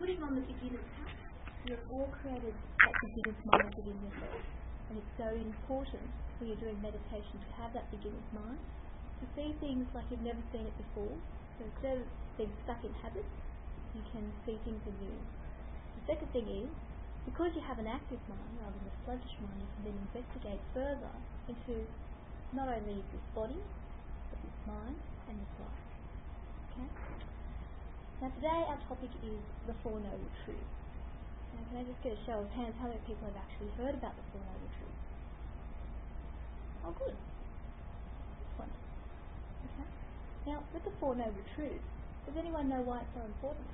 putting on the beginner's hat. You're all created at beginner's mind within yourself, and it's so important when you're doing meditation to have that beginner's mind, to see things like you've never seen it before. So instead of being stuck in habits, you can see things anew. The second thing is, because you have an active mind rather than a sluggish mind, you can then investigate further into not only this body, but this mind and this life. Okay? Now today our topic is the Four Noble Truths. Now can I just get a show of hands how many people have actually heard about the Four Noble Truths? Oh good. Wonderful. Okay. Now with the Four Noble Truths, does anyone know why it's so important?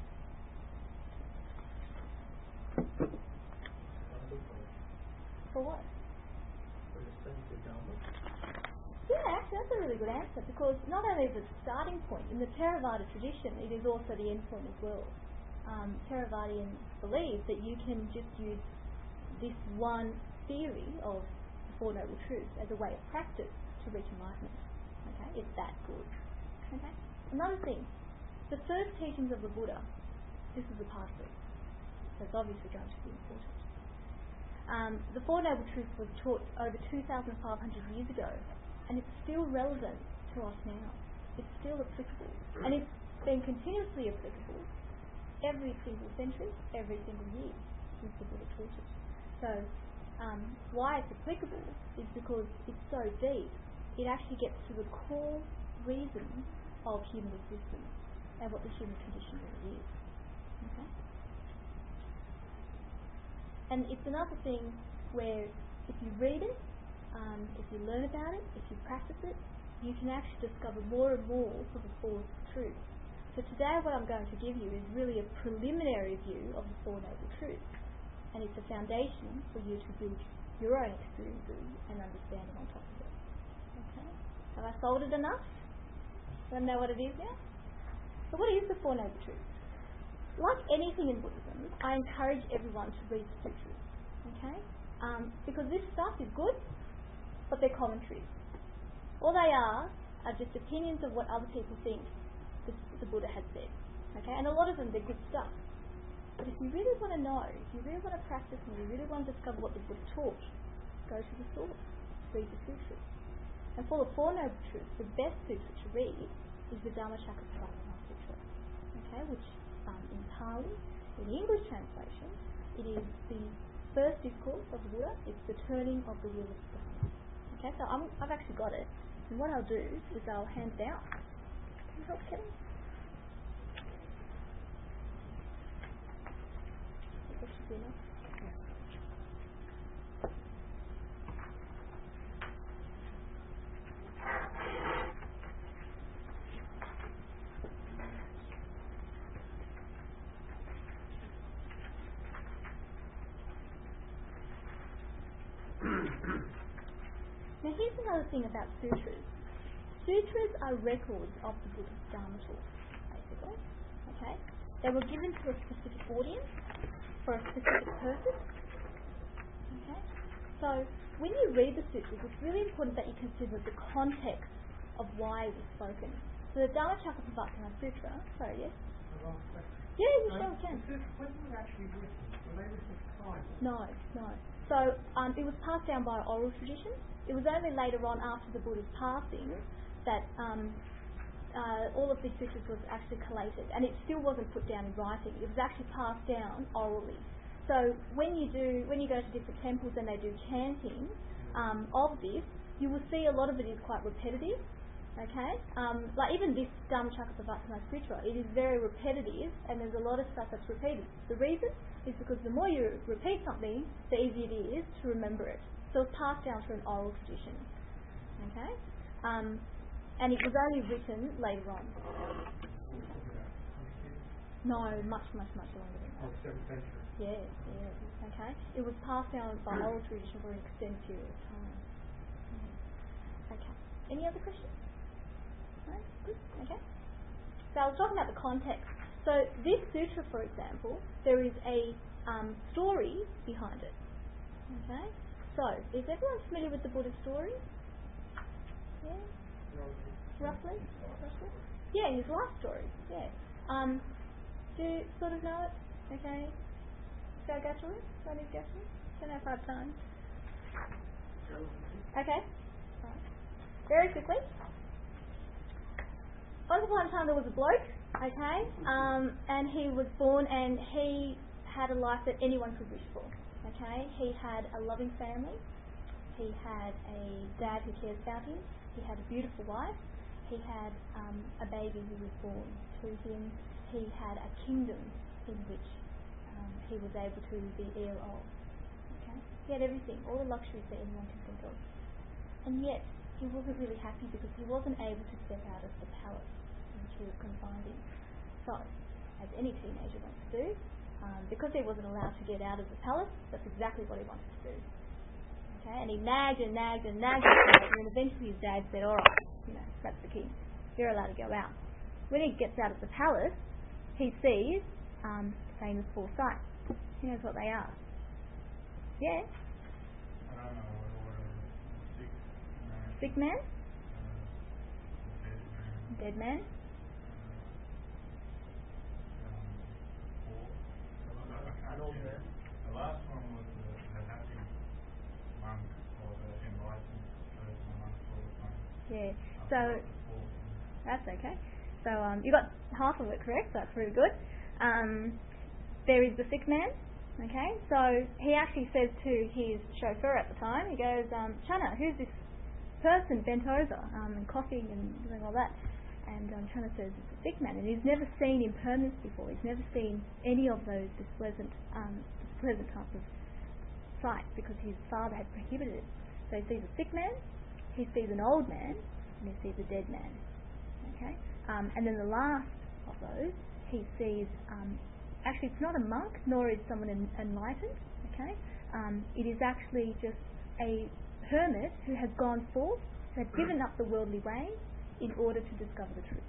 For what? Yeah, actually that's a really good answer, because not only is it the starting point, in the Theravada tradition it is also the end point as well. Theravadians believe that you can just use this one theory of the Four Noble Truths as a way of practice to reach enlightenment. Okay, it's that good. Okay. Another thing, the first teachings of the Buddha, this is a part of it, so it's obviously going to be important. The Four Noble Truths was taught over 2,500 years ago, and it's still relevant to us now. It's still applicable, and it's been continuously applicable every single century, every single year since the Buddha taught it. So why it's applicable is because it's so deep, it actually gets to the core reason of human existence and what the human condition really is. Okay? And it's another thing where if you read it, if you learn about it, if you practice it, you can actually discover more and more of the Four Truths. So today what I'm going to give you is really a preliminary view of the Four Noble Truths, and it's a foundation for you to build your own experiences and understanding on top of it. Okay? Have I sold it enough? Want to know what it is now? So what is the Four Noble Truths? Like anything in Buddhism, I encourage everyone to read the sutras. Okay? Because this stuff is good, but they're commentaries. All they are just opinions of what other people think the Buddha had said. Okay? And a lot of them, they're good stuff. But if you really want to know, if you really want to practice and you really want to discover what the Buddha taught, go to the source, read the sutras. And for the Four Noble Truths, the best sutra to read is the Dhammacakkappavattana Sutra. Okay? Which in Pali, in the English translation, it is the first discourse of the Buddha. It's the turning of the wheel of the Dharma. Okay, so I've actually got it, and what I'll do is I'll hand it out. Can you help, Kevin? That should be enough. Now here's another thing about sutras. Sutras are records of the Buddha's Dharma talk, basically. Okay? They were given to a specific audience for a specific purpose. Okay? So when you read the sutras, it's really important that you consider the context of why it was spoken. So the Dhammacakkappavattana Sutra, sorry, yes? Yeah, you sure can. When were they actually written? Were they written privately? No. So it was passed down by oral tradition. It was only later on, after the Buddha's passing, that all of these sutras was actually collated, and it still wasn't put down in writing. It was actually passed down orally. So when you go to different temples and they do chanting of this, you will see a lot of it is quite repetitive. Okay, like even this Dhammacakkappavattana Sutra, it is very repetitive, and there's a lot of stuff that's repeated. The reason is because the more you repeat something, the easier it is to remember it. So it's passed down through an oral tradition. Okay, and it was only written later on. Okay. No, much longer than that. 7th century. Yeah. Okay, it was passed down by oral tradition for an extended period of time. Okay. Any other questions? No? Good. Okay. So I was talking about the context. So this sutra, for example, there is a story behind it. Okay. So is everyone familiar with the Buddha story? Yeah. Roughly. Yeah, his life story. Yeah. Do you sort of know it? Okay. Shall I go through it? Do I need to go through it? Don't know if I have time. Okay. Right. Very quickly. Once upon a time there was a bloke, okay, and he was born and he had a life that anyone could wish for, okay. He had a loving family. He had a dad who cares about him. He had a beautiful wife. He had a baby who was born to him. He had a kingdom in which he was able to be heir of. Okay? He had everything, all the luxuries that anyone can think of. And yet, he wasn't really happy because he wasn't able to step out of the palace in which he was confined in. So, as any teenager wants to do, because he wasn't allowed to get out of the palace, that's exactly what he wanted to do. Okay? And he nagged and nagged and nagged and then eventually his dad said, alright, that's the king. You're allowed to go out. When he gets out of the palace, he sees famous four sights. He knows what they are. Yeah? I don't know what sick man? Dead man. Dead man? An old man. The last one was the happy monk or the enlightened person amongst all the monks. Yeah. So that's okay. So you got half of it correct. So that's really good. There is the sick man. Okay. So he actually says to his chauffeur at the time, he goes, Chana, who's this person bent over and coughing and doing all that? And Chana says it's a sick man, and he's never seen impermanence before. He's never seen any of those displeasant types of sights because his father had prohibited it. So he sees a sick man, he sees an old man, and he sees a dead man. Okay, and then the last of those, he sees. Actually, it's not a monk, nor is someone enlightened. Okay, it is actually just a hermit who has gone forth, who had given up the worldly way in order to discover the truth.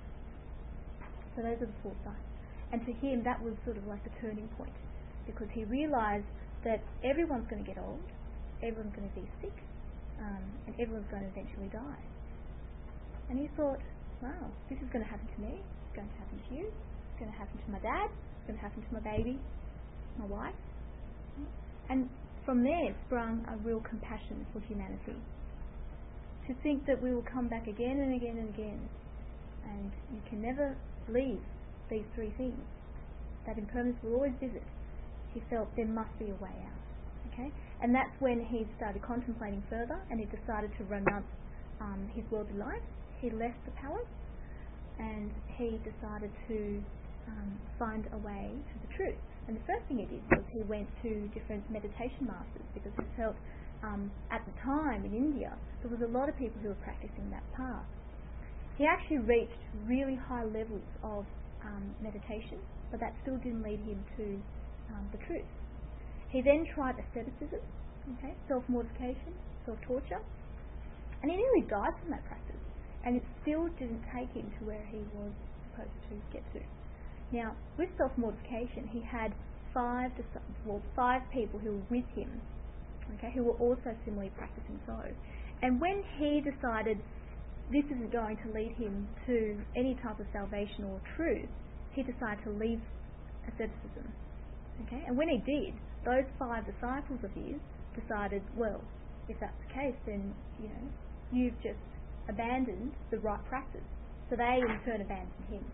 So those are the four sights. And to him, that was sort of like the turning point, because he realised that everyone's going to get old, everyone's going to be sick, and everyone's going to eventually die. And he thought, wow, this is going to happen to me, it's going to happen to you, it's going to happen to my dad, it's going to happen to my baby, my wife. And from there sprung a real compassion for humanity. To think that we will come back again and again and again, and you can never leave these three things. That impermanence will always visit. He felt there must be a way out. Okay, and that's when he started contemplating further, and he decided to renounce his worldly life. He left the palace, and he decided to find a way to the truth. And the first thing he did was he went to different meditation masters, because he felt at the time in India there was a lot of people who were practicing that path. He actually reached really high levels of meditation, but that still didn't lead him to the truth. He then tried asceticism, okay, self-mortification, self-torture, and he nearly died from that practice, and it still didn't take him to where he was supposed to get to. Now, with self-mortification, he had five people who were with him, okay, who were also similarly practicing so. And when he decided this isn't going to lead him to any type of salvation or truth, he decided to leave asceticism. Okay, and when he did, those 5 disciples of his decided, well, if that's the case, then you've just abandoned the right practice. So they in turn abandoned him.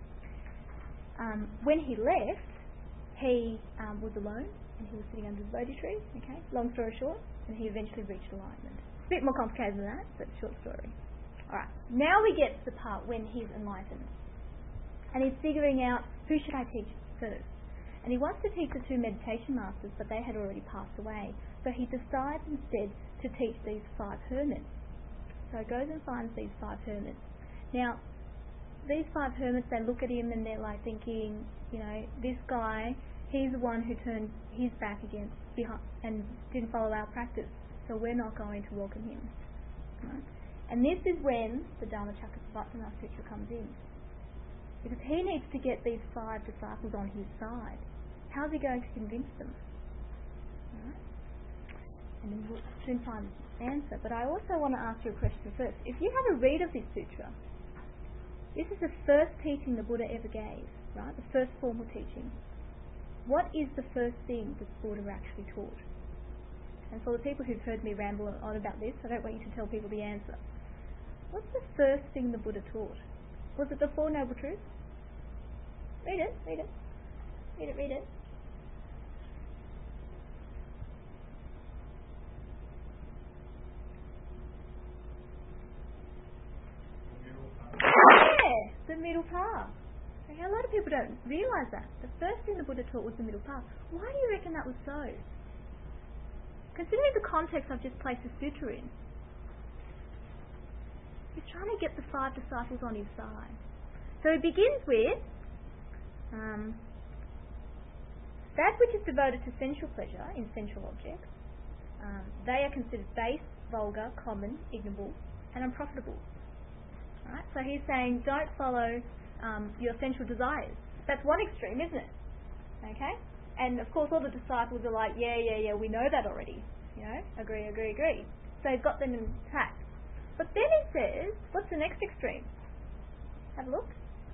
When he left, he was alone, and he was sitting under the Bodhi tree. Okay, long story short, and he eventually reached enlightenment. A bit more complicated than that, but short story. Alright, now we get to the part when he's enlightened, and he's figuring out, who should I teach first? And he wants to teach the 2 meditation masters, but they had already passed away. So he decides instead to teach these 5 hermits. So he goes and finds these 5 hermits. Now, these 5 hermits, they look at him and they're like thinking, this guy, he's the one who turned his back behind and didn't follow our practice, so we're not going to welcome him. Right? And this is when the Dhammacakkappavattana Sutra comes in, because he needs to get these 5 disciples on his side. How's he going to convince them? Right? And then we'll soon find the answer. But I also want to ask you a question first. If you have a read of this sutra, this is the first teaching the Buddha ever gave, right? The first formal teaching. what is the first thing the Buddha actually taught? And for the people who've heard me ramble on about this, I don't want you to tell people the answer. What's the first thing the Buddha taught? Was it the Four Noble Truths? Read it. The middle path. Yeah, the middle path. Okay, a lot of people don't realise that. The first thing the Buddha taught was the middle path. Why do you reckon that was so? Considering the context I've just placed the sutta in, he's trying to get the 5 disciples on his side. So he begins with that which is devoted to sensual pleasure in sensual objects. They are considered base, vulgar, common, ignoble, and unprofitable. Right? So he's saying don't follow your sensual desires. That's one extreme, isn't it? Okay? And of course all the disciples are like, yeah, we know that already. You know, agree. So he's got them intact. But then he says, what's the next extreme? Have a look.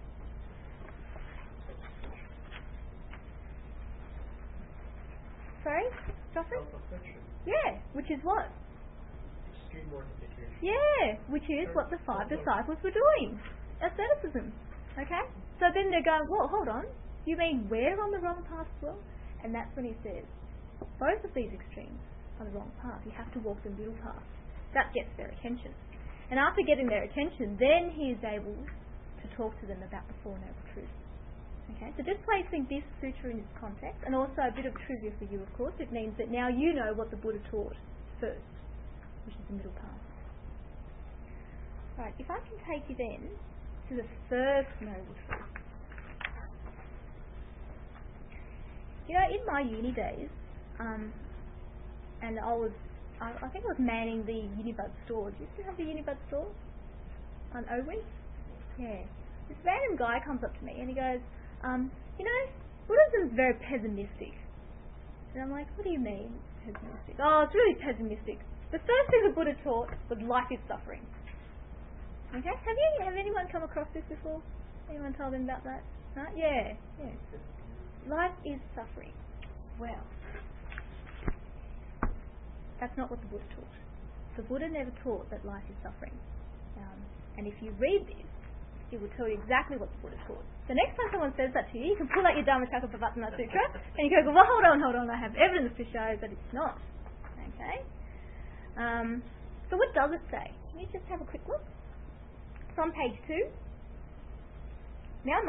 Sorry, Joffrey? Self-affliction. Yeah, which is what? Extreme mortification. Yeah, which is what the 5 disciples were doing. Asceticism. Okay? So then they're going, well, hold on. You mean we're on the wrong path as well? And that's when he says, both of these extremes are the wrong path. You have to walk the middle path. That gets their attention. And after getting their attention, then he is able to talk to them about the Four Noble Truths. Okay, so just placing this sutra in its context, and also a bit of trivia for you, of course, it means that now you know what the Buddha taught first, which is the middle path. Right, if I can take you then to the first Noble Truth. You know, in my uni days, and I think I was manning the Unibud store. Do you still have the Unibud store on Owen? Yeah. This random guy comes up to me and he goes, you know, Buddhism is very pessimistic. And I'm like, what do you mean, pessimistic? Oh, it's really pessimistic. The first thing the Buddha taught was life is suffering. Okay? Have anyone come across this before? Anyone told them about that? Huh? Yeah. Life is suffering. Well, that's not what the Buddha taught. The Buddha never taught that life is suffering. And if you read this, it will tell you exactly what the Buddha taught. So next time someone says that to you, you can pull out your Dhammacakkappavattana Sutra and you go, well, hold on, I have evidence to show that it's not. Okay? So what does it say? Can you just have a quick look? It's on page 2. Now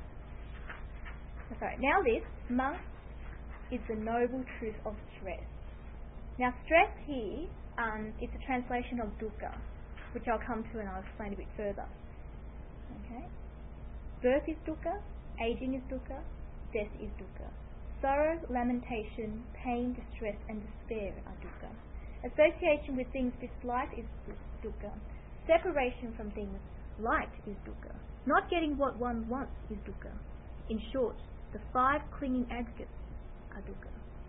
this, monks, is the noble truth of stress. Now stress here, it's a translation of dukkha, which I'll come to and I'll explain a bit further. Okay? Birth is dukkha, aging is dukkha, death is dukkha. Sorrow, lamentation, pain, distress and despair are dukkha. Association with things disliked is dukkha. Separation from things liked is dukkha. Not getting what one wants is dukkha. In short, the 5 clinging aggregates are dukkha.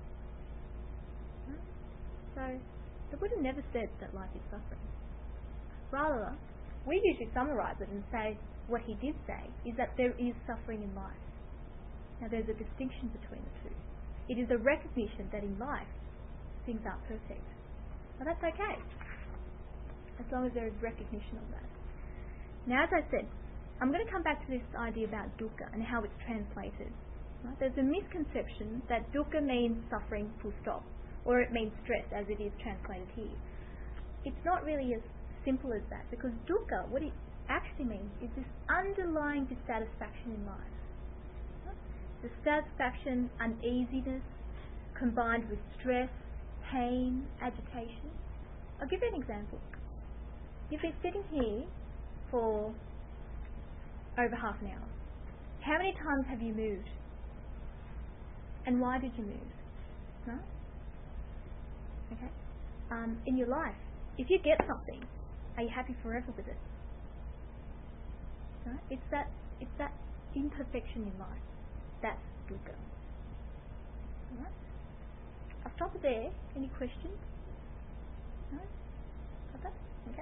So, the Buddha never said that life is suffering. Rather, we usually summarise it and say what he did say is that there is suffering in life. Now there's a distinction between the two. It is a recognition that in life things aren't perfect. Now that's okay, as long as there is recognition of that. Now as I said, I'm going to come back to this idea about dukkha and how it's translated. Right? There's a misconception that dukkha means suffering full stop, or it means stress as it is translated here. It's not really as simple as that, because dukkha, what it actually means is this underlying dissatisfaction in life. Dissatisfaction, uneasiness, combined with stress, pain, agitation. I'll give you an example. You've been sitting here for over half an hour. How many times have you moved? And why did you move? No? Okay. In your life, if you get something, are you happy forever with it? No? It's that imperfection in life. That's dukkha. Alright? I'll stop it there. Any questions? No? Okay.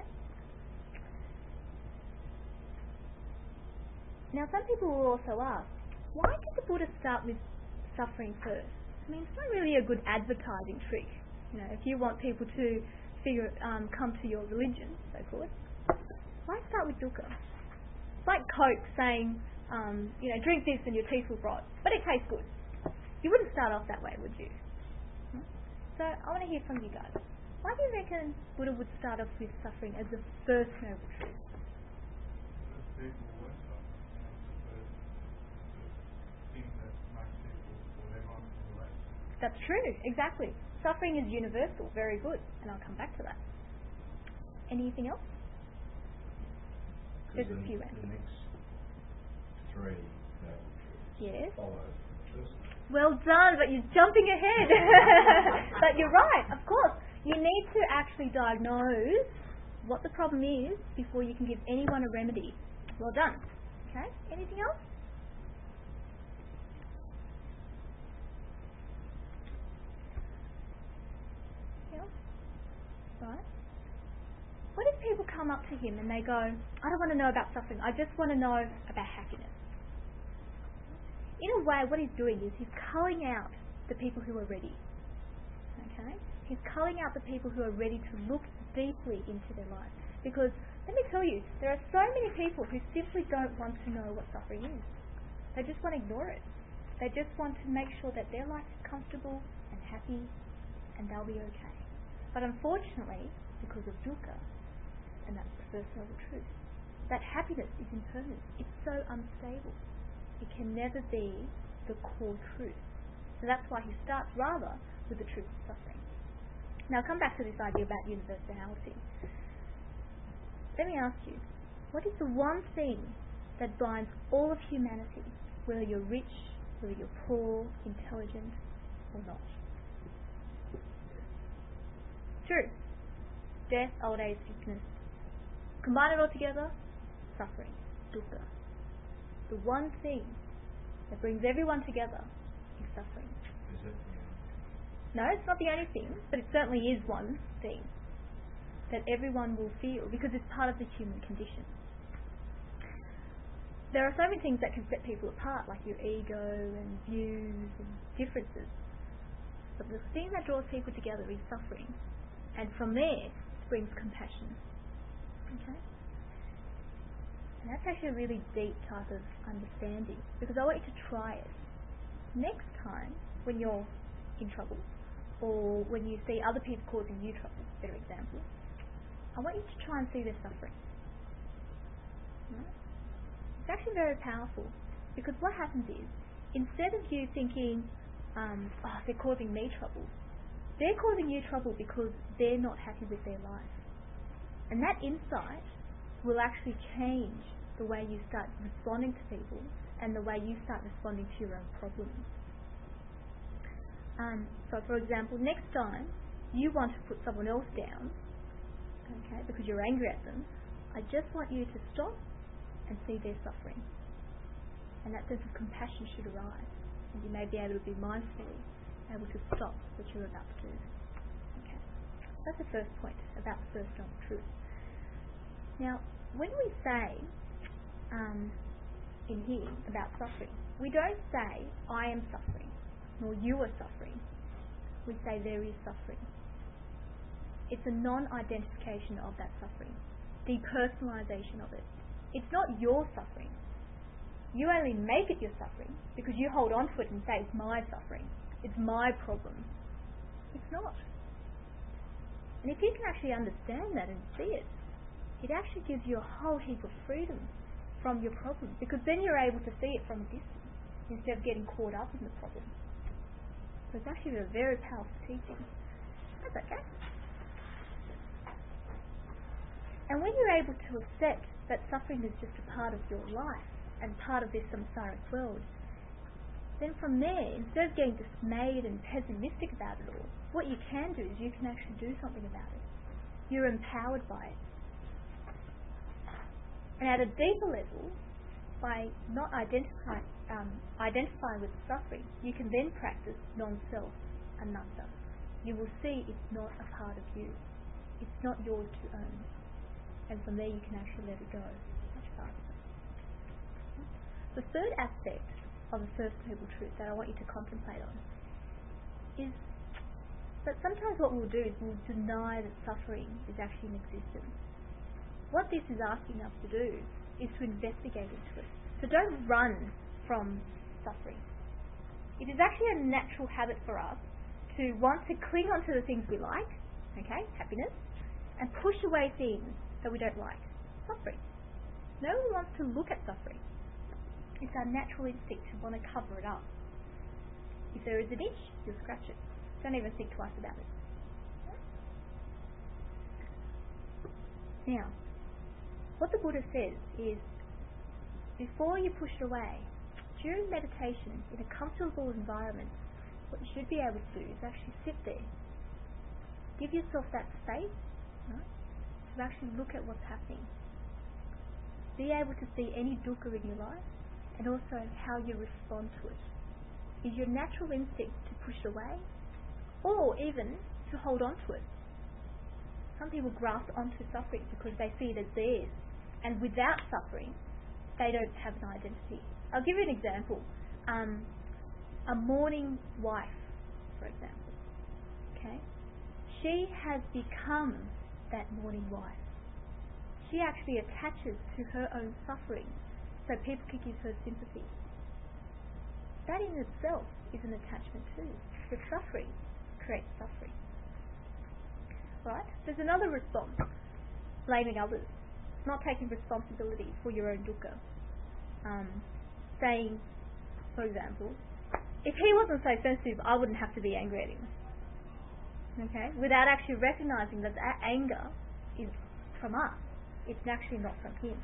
Now some people will also ask, why did the Buddha start with suffering first? I mean, it's not really a good advertising trick. You know, if you want people to come to your religion, so forth, why start with dukkha? It's like Coke saying, drink this and your teeth will rot, but it tastes good. You wouldn't start off that way, would you? So I want to hear from you guys. Why do you reckon Buddha would start off with suffering as the first noble truth? Because people were suffering. It's the thing that makes people or everyone relate. That's true, exactly. Suffering is universal, very good, and I'll come back to that. Anything else? There's a few answers. The next three noble truths Yes. follow the first one. Well done, but you're jumping ahead. But you're right, of course. You need to actually diagnose what the problem is before you can give anyone a remedy. Well done. Okay, anything else? Anything else? Right. What if people come up to him and they go, I don't want to know about suffering, I just want to know about happiness? In a way, what he's doing is he's culling out the people who are ready. Okay? He's culling out the people who are ready to look deeply into their life. Because, let me tell you, there are so many people who simply don't want to know what suffering is. They just want to ignore it. They just want to make sure that their life is comfortable and happy and they'll be okay. But unfortunately, because of dukkha, and that's the first noble truth, that happiness is impermanent. It's so unstable. It can never be the core truth. So that's why he starts rather with the truth of suffering. Now I'll come back to this idea about universality. Let me ask you, what is the one thing that binds all of humanity, whether you're rich, whether you're poor, intelligent, or not? True. Death, old age, sickness. Combine it all together, suffering, dukkha. The one thing that brings everyone together is suffering. Is that the No, it's not the only thing, but it certainly is one thing that everyone will feel because it's part of the human condition. There are so many things that can set people apart, like your ego and views and differences. But the thing that draws people together is suffering, and from there springs compassion. Okay? And that's actually a really deep type of understanding, because I want you to try it. Next time when you're in trouble, or when you see other people causing you trouble, better example, I want you to try and see their suffering. Right? It's actually very powerful, because what happens is, instead of you thinking, they're causing me trouble, they're causing you trouble because they're not happy with their life. And that insight will actually change the way you start responding to people and the way you start responding to your own problems. So for example, next time you want to put someone else down, okay, because you're angry at them, I just want you to stop and see their suffering. And that sense of compassion should arise, and you may be able to be mindfully able to stop what you're about to do. Okay. That's the first point about the first noble truth. Now, when we say in here about suffering, we don't say I am suffering, nor you are suffering. We say there is suffering. It's a non-identification of that suffering, depersonalization of it. It's not your suffering. You only make it your suffering because you hold on to it and say it's my suffering, it's my problem. It's not. And if you can actually understand that and see it, it actually gives you a whole heap of freedom from your problem, because then you're able to see it from a distance instead of getting caught up in the problem. So it's actually a very powerful teaching. That's okay. And when you're able to accept that suffering is just a part of your life and part of this samsaric world, then from there, instead of getting dismayed and pessimistic about it all, what you can do is you can actually do something about it. You're empowered by it. And at a deeper level, by not identifying with suffering, you can then practice non-self, anatta. You will see it's not a part of you. It's not yours to own. And from there you can actually let it go much faster. The third aspect of the first noble truth that I want you to contemplate on is that sometimes what we'll do is we'll deny that suffering is actually in existence. What this is asking us to do is to investigate into it. So don't run from suffering. It is actually a natural habit for us to want to cling onto the things we like, okay, happiness, and push away things that we don't like, suffering. No one wants to look at suffering. It's our natural instinct to want to cover it up. If there is an itch, you'll scratch it. Don't even think twice about it. Now, what the Buddha says is, before you push it away, during meditation, in a comfortable environment, what you should be able to do is actually sit there. Give yourself that space, right, to actually look at what's happening. Be able to see any dukkha in your life, and also how you respond to it. Is your natural instinct to push it away, or even to hold on to it? Some people grasp onto suffering because they see it as theirs, and without suffering, they don't have an identity. I'll give you an example. A mourning wife, for example. Okay? She has become that mourning wife. She actually attaches to her own suffering so people can give her sympathy. That in itself is an attachment too. The suffering creates suffering. Right? There's another response. Blaming others. Not taking responsibility for your own dukkha. Saying, for example, if he wasn't so sensitive, I wouldn't have to be angry at him. Okay? Without actually recognizing that that anger is from us. It's actually not from him.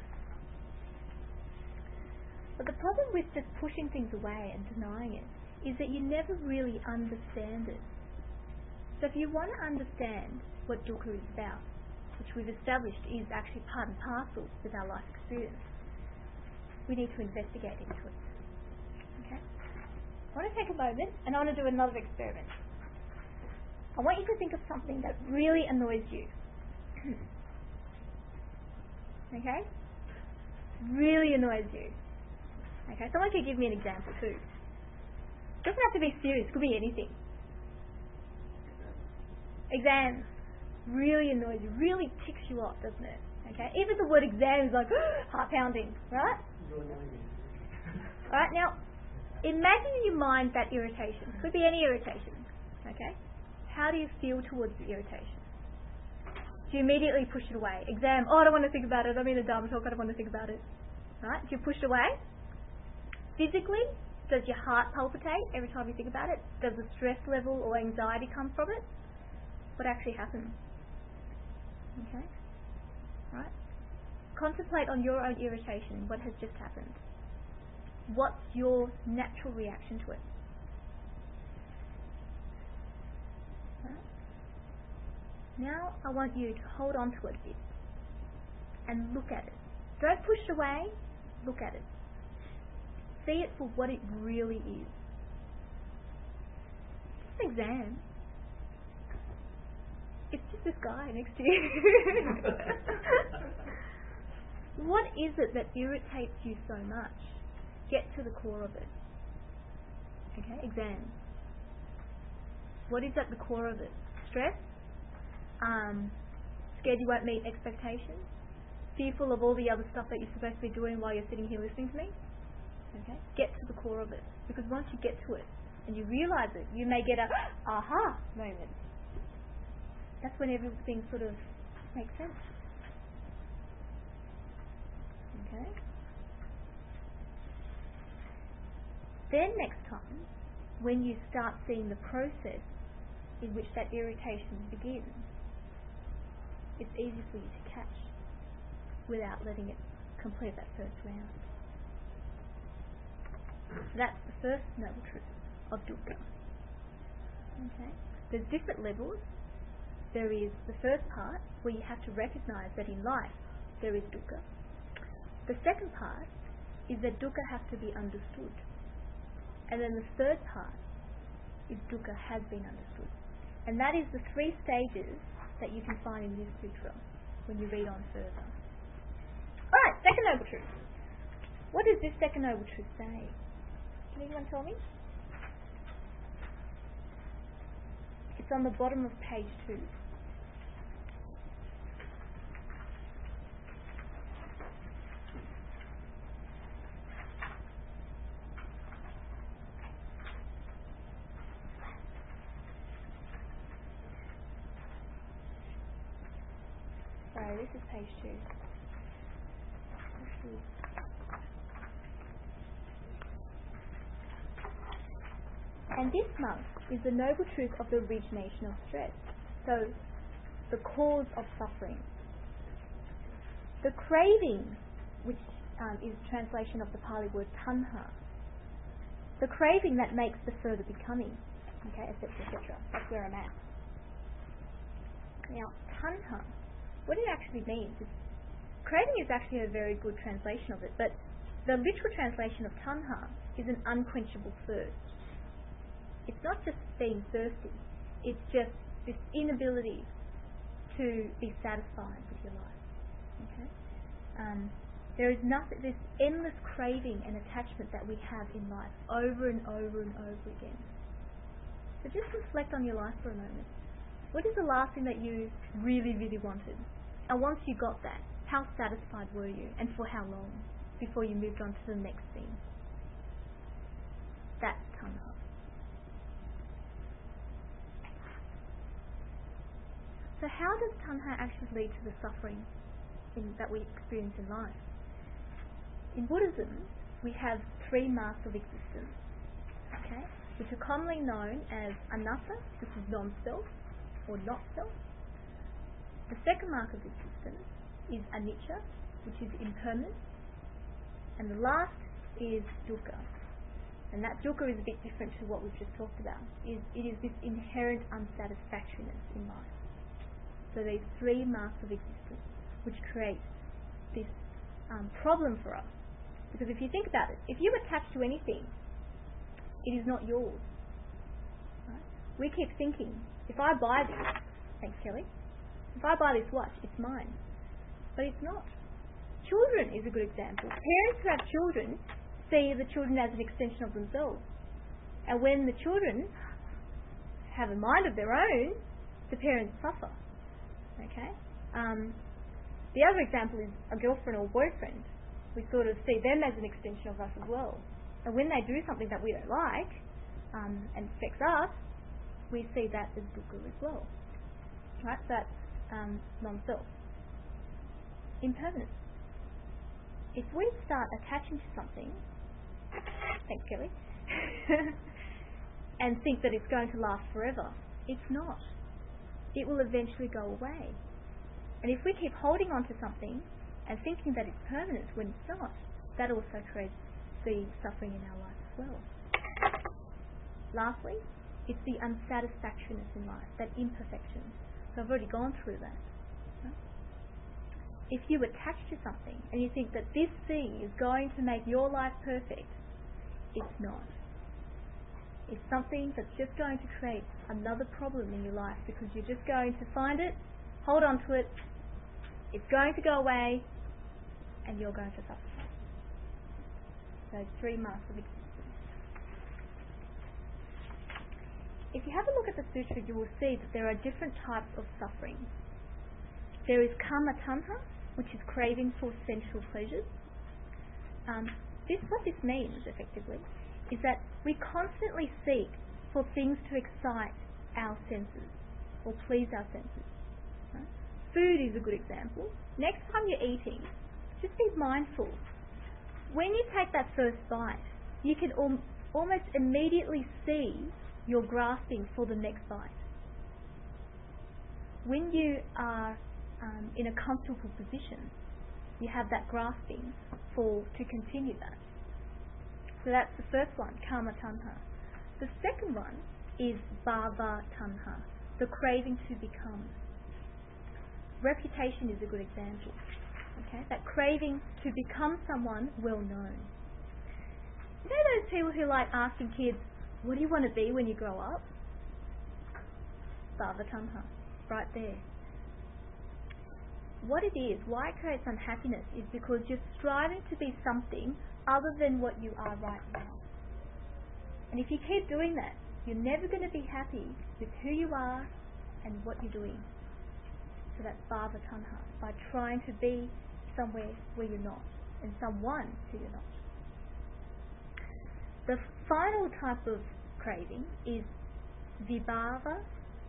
But the problem with just pushing things away and denying it is that you never really understand it. So if you want to understand what dukkha is about, which we've established is actually part and parcel with our life experience, we need to investigate into it. Okay? I want to take a moment and I want to do another experiment. I want you to think of something that really annoys you. Okay? Really annoys you. Okay, someone could give me an example too. It doesn't have to be serious, it could be anything. Exams really annoys you, really ticks you off, doesn't it? Okay, even the word exam is like heart pounding, right? Right, now imagine in your mind that irritation. Could be any irritation. Okay? How do you feel towards the irritation? Do you immediately push it away? Exam, I don't want to think about it. I'm in a Dharma talk, I don't want to think about it. Right? Do you push it away? Physically, does your heart palpitate every time you think about it? Does the stress level or anxiety come from it? What actually happens? Okay? Right? Contemplate on your own irritation, what has just happened. What's your natural reaction to it? Right? Now I want you to hold on to it a bit and look at it. Don't push it away, look at it. See it for what it really is. It's an exam. It's just this guy next to you. What is it that irritates you so much? Get to the core of it. Okay, exam. What is at the core of it? Stress? Scared you won't meet expectations? Fearful of all the other stuff that you're supposed to be doing while you're sitting here listening to me? Okay? Get to the core of it. Because once you get to it and you realize it, you may get a aha moment. That's when everything sort of makes sense. Okay? Then next time, when you start seeing the process in which that irritation begins, it's easy for you to catch without letting it complete that first round. So that's the first noble truth of dukkha. Okay? There's different levels. There is the first part where you have to recognize that in life there is dukkha. The second part is that dukkha has to be understood. And then the third part is dukkha has been understood. And that is the 3 stages that you can find in this sutra when you read on further. Alright, second noble truth. What does this second noble truth say? Can anyone tell me? It's on the bottom of page 2. Sorry, this is page 2. And this, monks, is the noble truth of the origination of stress. So, the cause of suffering. The craving, which is translation of the Pali word tanha. The craving that makes the further becoming. Okay, etc., etc. That's where I'm at. Now, tanha, what it actually means is, craving is actually a very good translation of it, but the literal translation of tanha is an unquenchable thirst. It's not just being thirsty, it's just this inability to be satisfied with your life. Okay? There is nothing, this endless craving and attachment that we have in life over and over and over again. So just reflect on your life for a moment. What is the last thing that you really, really wanted? And once you got that, how satisfied were you, and for how long before you moved on to the next thing? That's tanha. So how does tanha actually lead to the suffering that we experience in life? In Buddhism, we have 3 marks of existence, okay, which are commonly known as anatta, this is non-self or not self. The second mark of existence is anicca, which is impermanent, and the last is dukkha. And that dukkha is a bit different to what we've just talked about. It is this inherent unsatisfactoriness in life. So these 3 marks of existence, which create this problem for us. Because if you think about it, if you attach to anything, it is not yours. Right? We keep thinking, if I buy this, thanks Kelly, if I buy this watch, it's mine. But it's not. Children is a good example. Parents who have children see the children as an extension of themselves. And when the children have a mind of their own, the parents suffer. Okay? The other example is a girlfriend or boyfriend. We sort of see them as an extension of us as well. And when they do something that we don't like and affects us, we see that as dukkha as well. Right? That's non-self. Impermanence. If we start attaching to something, thanks Kelly, and think that it's going to last forever, it's not. It will eventually go away. And if we keep holding on to something and thinking that it's permanent when it's not, that also creates the suffering in our life as well. Lastly, it's the unsatisfactoriness in life, that imperfection. So I've already gone through that. Right? If you attach to something and you think that this thing is going to make your life perfect, it's not. It's something that's just going to create another problem in your life, because you're just going to find it, hold on to it, it's going to go away, and you're going to suffer. Those 3 marks of existence. If you have a look at the sutra, you will see that there are different types of suffering. There is kama tanha, which is craving for sensual pleasures. What this means, effectively, is that we constantly seek for things to excite our senses or please our senses. Right? Food is a good example. Next time you're eating, just be mindful. When you take that first bite, you can almost immediately see you're grasping for the next bite. When you are in a comfortable position, you have that grasping to continue that. So that's the first one, kama tanha. The second one is bhava tanha, the craving to become. Reputation is a good example. Okay, that craving to become someone well known. You know those people who like asking kids, what do you want to be when you grow up? Bhava tanha, right there. What it is, why it creates unhappiness, is because you're striving to be something other than what you are right now. And if you keep doing that, you're never going to be happy with who you are and what you're doing. So that's bhava tanha, by trying to be somewhere where you're not, and someone who you're not. The final type of craving is vibhava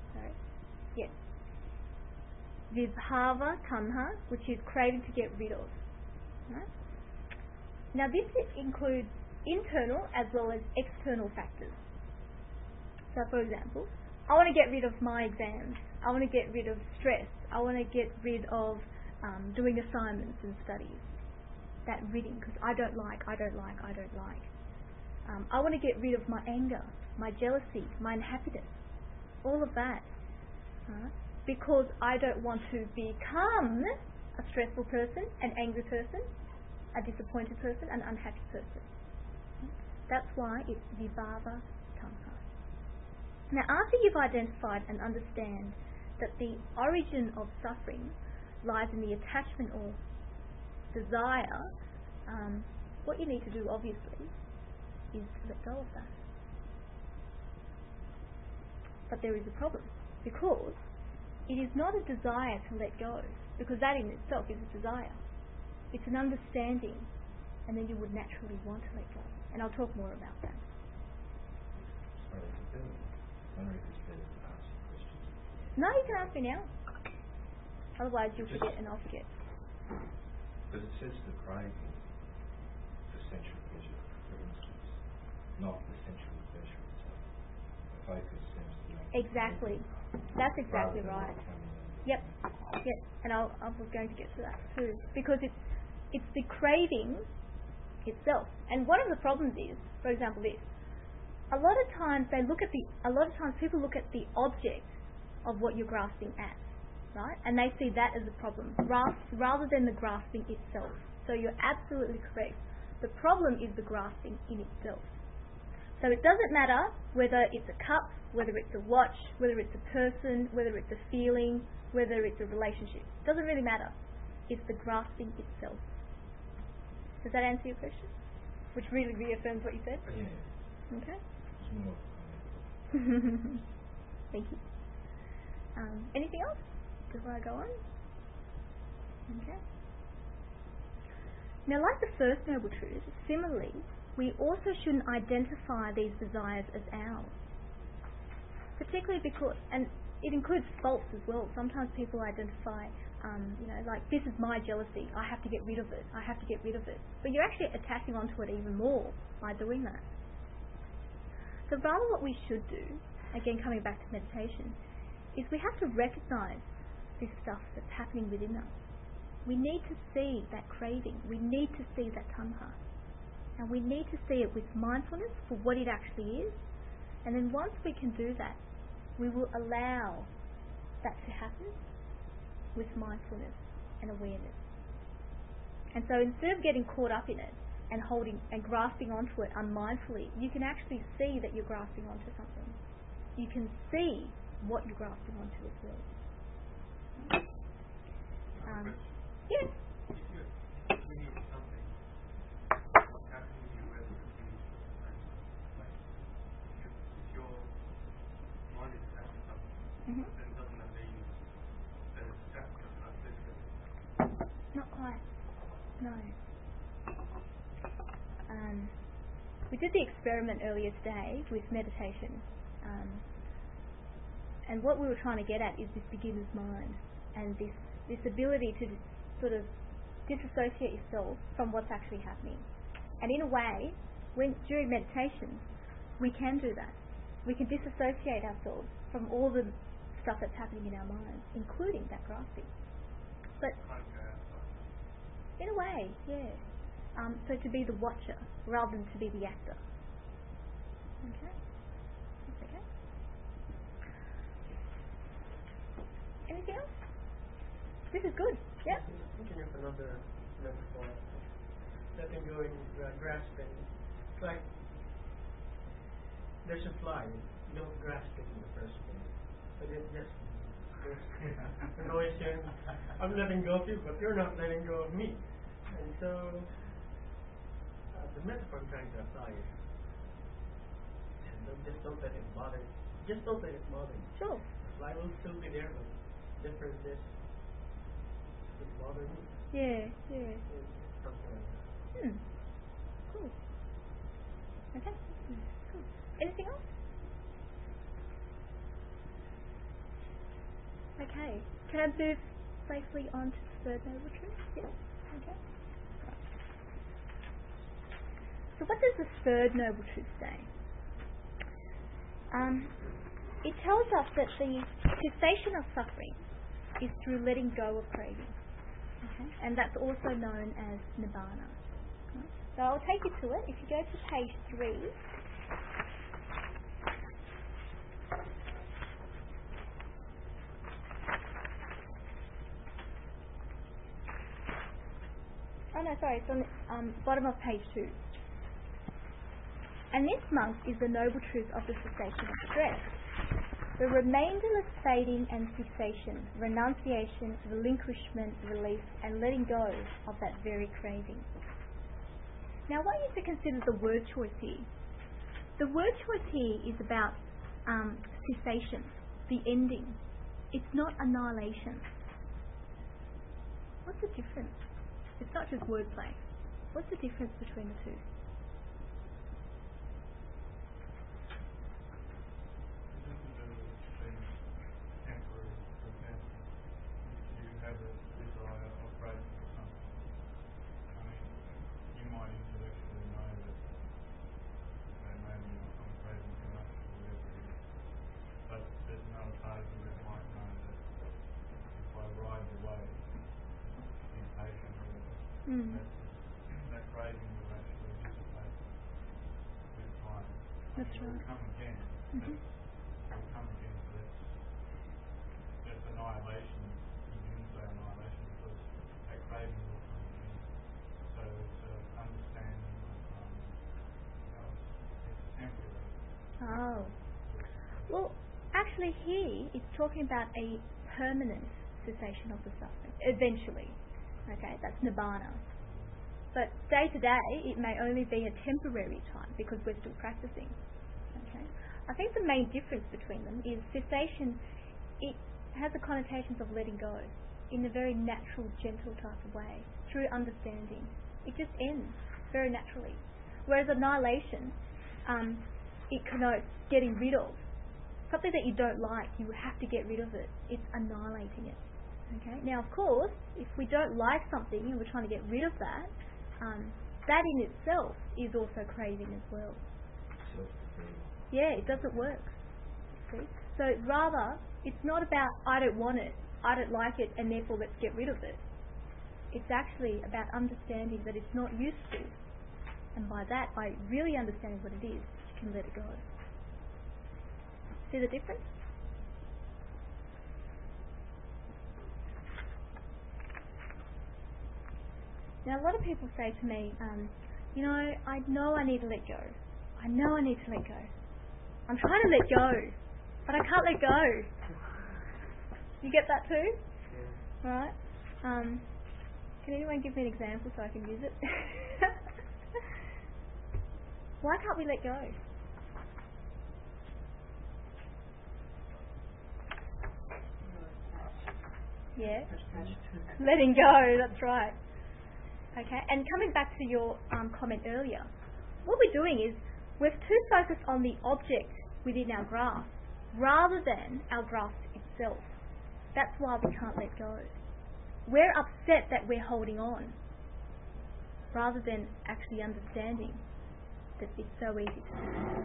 tanha, which is craving to get rid of. Right? Now this includes internal as well as external factors. So for example, I want to get rid of my exams, I want to get rid of stress, I want to get rid of doing assignments and studies. That ridding, because I don't like. I want to get rid of my anger, my jealousy, my unhappiness, all of that. Because I don't want to become a stressful person, an angry person, a disappointed person, an unhappy person. That's why it's vibhava tanha. Now after you've identified and understand that the origin of suffering lies in the attachment or desire, what you need to do obviously is to let go of that. But there is a problem, because it is not a desire to let go, because that in itself is a desire. It's an understanding, and then you would naturally want to let go. And I'll talk more about that. Sorry, I wonder if it's better to ask the question. No, you can ask me now. Otherwise you'll forget and I'll forget. Because it says the craving for sensual pleasure, for instance, not the sensual pleasure itself. The focus seems to be... Exactly. That's exactly right. Yep. And I was going to get to that too, because it's the craving itself. And one of the problems is, for example, this. A lot of times people look at the object of what you're grasping at, right? And they see that as a problem rather than the grasping itself. So you're absolutely correct. The problem is the grasping in itself. So it doesn't matter whether it's a cup, whether it's a watch, whether it's a person, whether it's a feeling, whether it's a relationship. It doesn't really matter. It's the grasping itself. Does that answer your question? Which really reaffirms what you said? Yeah. Okay. It's more Thank you. Anything else before I go on? Okay. Now, like the first noble truth, similarly, we also shouldn't identify these desires as ours. Particularly because, and it includes faults as well. Sometimes people identify, like, this is my jealousy, I have to get rid of it, But you're actually attaching onto it even more by doing that. So rather what we should do, again coming back to meditation, is we have to recognize this stuff that's happening within us. We need to see that craving, we need to see that tanha. And we need to see it with mindfulness for what it actually is. And then once we can do that, we will allow that to happen with mindfulness and awareness. And so instead of getting caught up in it and holding and grasping onto it unmindfully, you can actually see that you're grasping onto something. You can see what you're grasping onto as well. Yes. If you need something, what happens to you whether it's like if your mind is attached to something, then doesn't that mean that it's attached to not physically? Not quite. No. We did the experiment earlier today with meditation. And what we were trying to get at is this beginner's mind and this ability to sort of disassociate yourself from what's actually happening. And in a way, during meditation, we can do that. We can disassociate ourselves from all the stuff that's happening in our minds, including that grasping. But in a way, yeah. So to be the watcher rather than to be the actor. Okay? That's okay. Anything else? This is good. Yeah. Thinking of another metaphor, letting go and grasping. It's like there's a fly. You don't grasp it in the first place, but it just annoys you. I'm letting go of you, but you're not letting go of me. And so the metaphor I'm trying to apply is just don't let it bother you. Just don't let it bother you. Sure. Light will still be there, but different this will bother me. Yeah, yeah. Something like that. Cool. Okay. Cool. Anything else? Okay. Can I move safely on to the third noble truth? Yes. Okay. Right. So what does the third noble truth say? It tells us that the cessation of suffering is through letting go of craving. Okay? And that's also known as nibbana. Okay? So I'll take you to it. If you go to page 3, it's on the bottom of page 2. And this, monk, is the noble truth of the cessation of stress. The remainderless fading and cessation, renunciation, relinquishment, release, and letting go of that very craving. Now, I want you to consider the word choice here. The word choice here is about cessation, the ending. It's not annihilation. What's the difference? It's not just wordplay. What's the difference between the two? That craving will actually dissipate with time. That's It will right. come again. It will come again, but it's just annihilation. You didn't say annihilation because that craving will come again. So it's understanding of it's temporary. Oh. Well, actually here it's talking about a permanent cessation of the suffering, eventually. Okay, that's nibbana. But day to day, it may only be a temporary time because we're still practicing. Okay, I think the main difference between them is cessation. It has the connotations of letting go in a very natural, gentle type of way through understanding. It just ends very naturally. Whereas annihilation, it connotes getting rid of something that you don't like. You have to get rid of it. It's annihilating it. Okay. Now, of course, if we don't like something and we're trying to get rid of that, that in itself is also craving as well. Yeah, it doesn't work. See? So rather, it's not about I don't want it, I don't like it, and therefore let's get rid of it. It's actually about understanding that it's not useful, and by really understanding what it is, you can let it go. See the difference? Now, a lot of people say to me, I know I need to let go. I know I need to let go. I'm trying to let go, but I can't let go. You get that too? Yeah. Right? Can anyone give me an example so I can use it? Why can't we let go? Yeah? Letting go, that's right. Okay, and coming back to your comment earlier, what we're doing is we're too focused on the object within our grasp rather than our grasp itself. That's why we can't let go. We're upset that we're holding on rather than actually understanding that it's so easy to let go.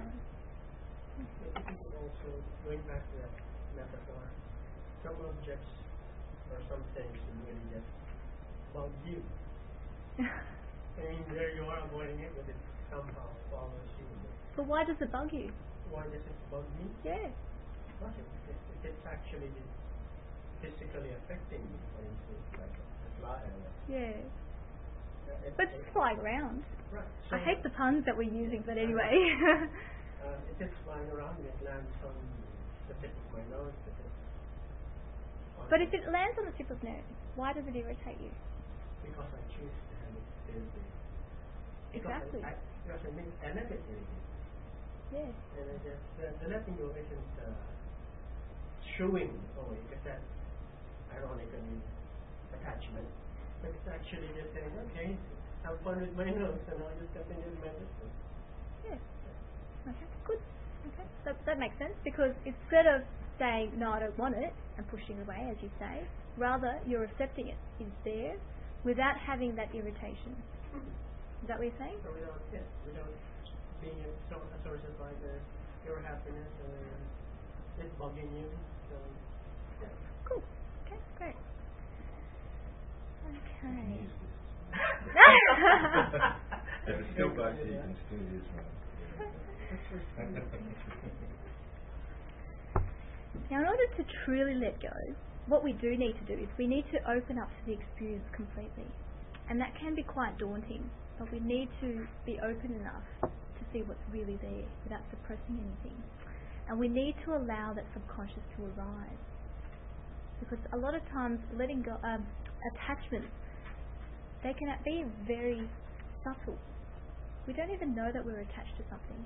Also, going back to that metaphor, some objects or some things really just bug you. And there you are avoiding it, but it somehow follows you. But why does it bug you? Why does it bug me? Yeah. Nothing. It's actually physically affecting me, for instance, like a fly. Yeah. But it's flying around. Right. So I hate the puns that we're using, but anyway. It is flying around. It lands on the tip of my nose. But if it lands on the tip of nose, why does it irritate you? Because I choose to have it. Exactly. Because I make a negative. Yes. And the letting go isn't showing away, because that's ironically attachment. But it's actually just saying, okay, have fun with my nose, and I'll just continue with my business. Yes. Okay, good. Okay, that makes sense, because instead of saying, no, I don't want it, and pushing away, as you say, rather you're accepting it is there without having that irritation. Is that what you're saying? So without being a source of either your happiness or it's bugging you. So, yeah. Cool. Okay, great. Okay. If it still bugs you, you can still use one. Now, in order to truly let go, what we do need to do is we need to open up to the experience completely. And that can be quite daunting, but we need to be open enough to see what's really there without suppressing anything. And we need to allow that subconscious to arise. Because a lot of times, letting go, attachments, they can be very subtle. We don't even know that we're attached to something.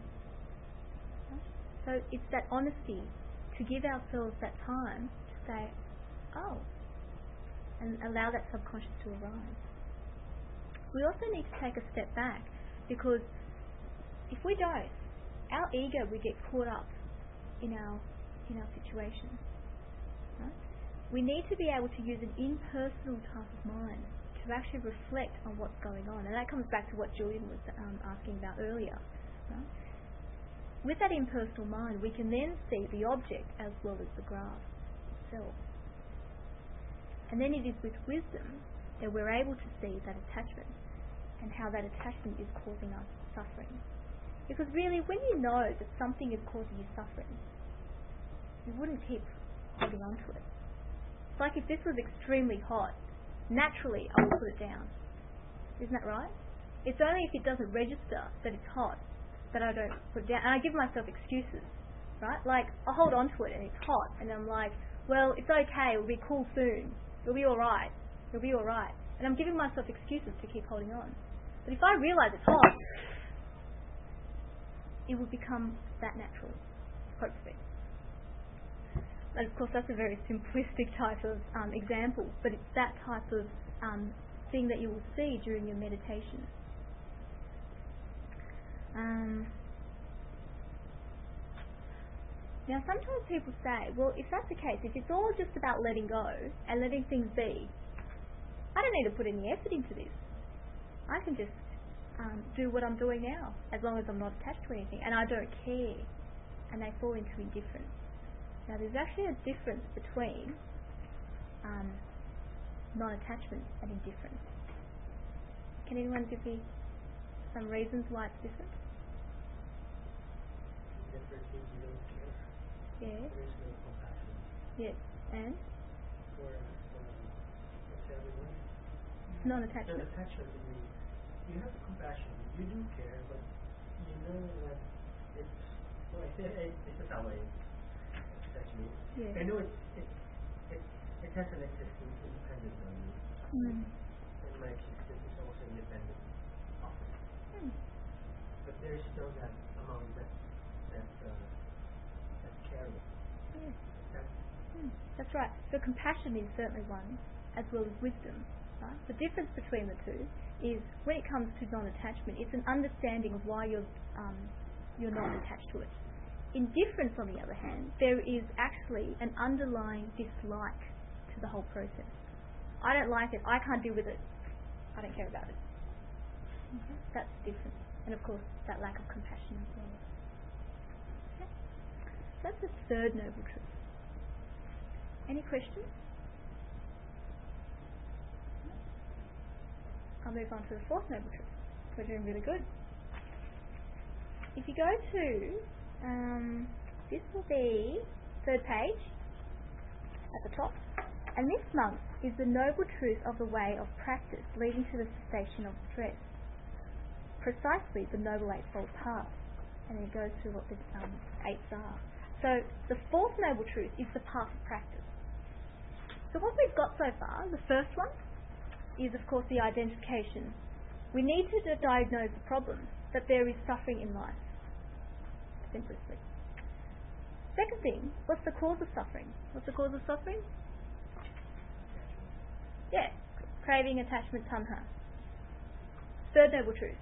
So it's that honesty to give ourselves that time to say, oh, and allow that subconscious to arise. We also need to take a step back, because if we don't, our ego will get caught up in our situation. Right? We need to be able to use an impersonal type of mind to actually reflect on what's going on, and that comes back to what Julian was asking about earlier. Right? With that impersonal mind, we can then see the object as well as the graph itself. And then it is with wisdom that we're able to see that attachment and how that attachment is causing us suffering. Because really, when you know that something is causing you suffering, you wouldn't keep holding on to it. It's like if this was extremely hot, naturally I will put it down. Isn't that right? It's only if it doesn't register that it's hot that I don't put it down. And I give myself excuses, right? Like, I'll hold on to it and it's hot, and I'm like, well, it's okay, it'll be cool soon. It'll be alright. It'll be alright. And I'm giving myself excuses to keep holding on. But if I realise it's hot, it will become that natural, hopefully. And of course, that's a very simplistic type of example, but it's that type of thing that you will see during your meditation. Now, sometimes people say, well, if that's the case, if it's all just about letting go and letting things be, I don't need to put any effort into this. I can just do what I'm doing now, as long as I'm not attached to anything, and I don't care. And they fall into indifference. Now, there's actually a difference between non-attachment and indifference. Can anyone give me some reasons why it's different? Different means you don't care. Yeah. There is no compassion. Yes. And? For everyone. Non-attachment. Non-attachment means you have compassion. You do care, but you know that it's... Well, it's a sour attachment. Yeah. I know it has an existence independent on you. And my existence is also independent of it. But there is still that amount that carry. Yes. That's right. So compassion is certainly one, as well as wisdom. Right? The difference between the two is when it comes to non-attachment, it's an understanding of why you're not attached to it. Indifference, on the other hand, there is actually an underlying dislike to the whole process. I don't like it. I can't deal with it. I don't care about it. Okay? That's the difference. And of course, that lack of compassion as well. Okay? That's the third noble truth. Any questions? I'll move on to the fourth noble truth. We're doing really good. If you go to, this will be third page at the top, and this month is the noble truth of the way of practice leading to the cessation of stress. Precisely the Noble Eightfold Path, and it goes through what the eights are. So the fourth noble truth is the path of practice. So what we've got so far, the first one, is of course the identification. We need to diagnose the problem, that there is suffering in life. simplicity. Second thing, what's the cause of suffering? What's the cause of suffering? Yeah, craving, attachment, tanha. Third noble truth.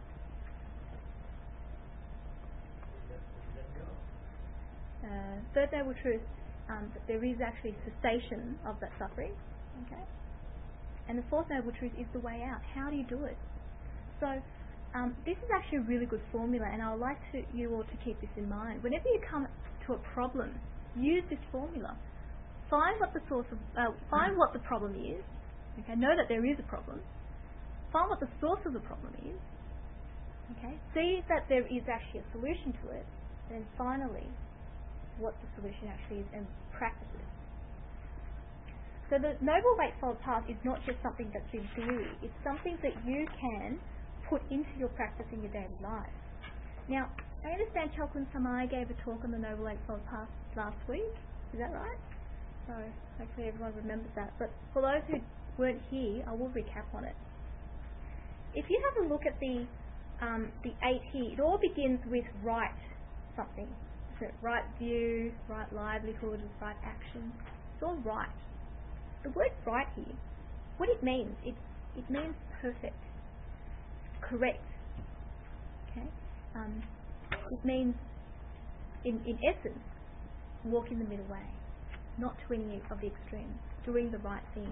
Third noble truth, that there is actually cessation of that suffering. Okay. And the fourth noble truth is the way out. How do you do it? So this is actually a really good formula, and I would like you all to keep this in mind. Whenever you come to a problem, use this formula. Find what the problem is. Okay, know that there is a problem. Find what the source of the problem is. Okay, see that there is actually a solution to it, and then finally, what the solution actually is, and practice it. So the Noble Eightfold Path is not just something that's in theory. It's something that you can put into your practice in your daily life. Now, I understand Chalkun Samai gave a talk on the Noble Eightfold Path last week. Is that right? So hopefully everyone remembers that. But for those who weren't here, I will recap on it. If you have a look at the 8 here, it all begins with right something. So right view, right livelihood, right action. It's all right. The word right here, what it means, it means perfect, correct. Okay? It means, in essence, walking the middle way, not to any of the extremes, doing the right thing.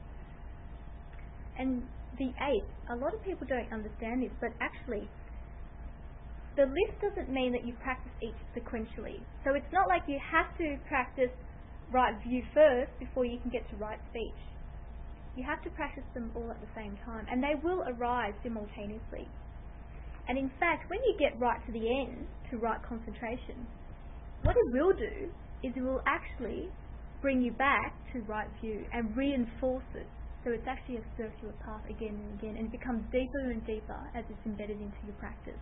And the 8, a lot of people don't understand this, but actually, the list doesn't mean that you practice each sequentially. So it's not like you have to practice right view first before you can get to right speech. You have to practice them all at the same time, and they will arise simultaneously. And in fact, when you get right to the end, to right concentration, what it will do is it will actually bring you back to right view and reinforce it. So it's actually a circular path again and again, and it becomes deeper and deeper as it's embedded into your practice.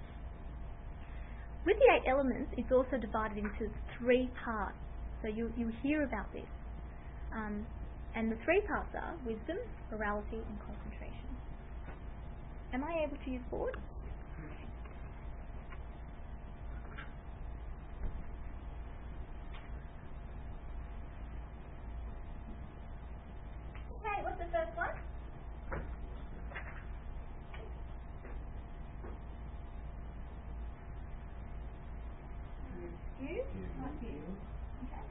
With the 8 elements, it's also divided into 3 parts. So you hear about this. And the 3 parts are wisdom, morality, and concentration. Am I able to use board? Okay, what's the first one? View? Right view. Okay.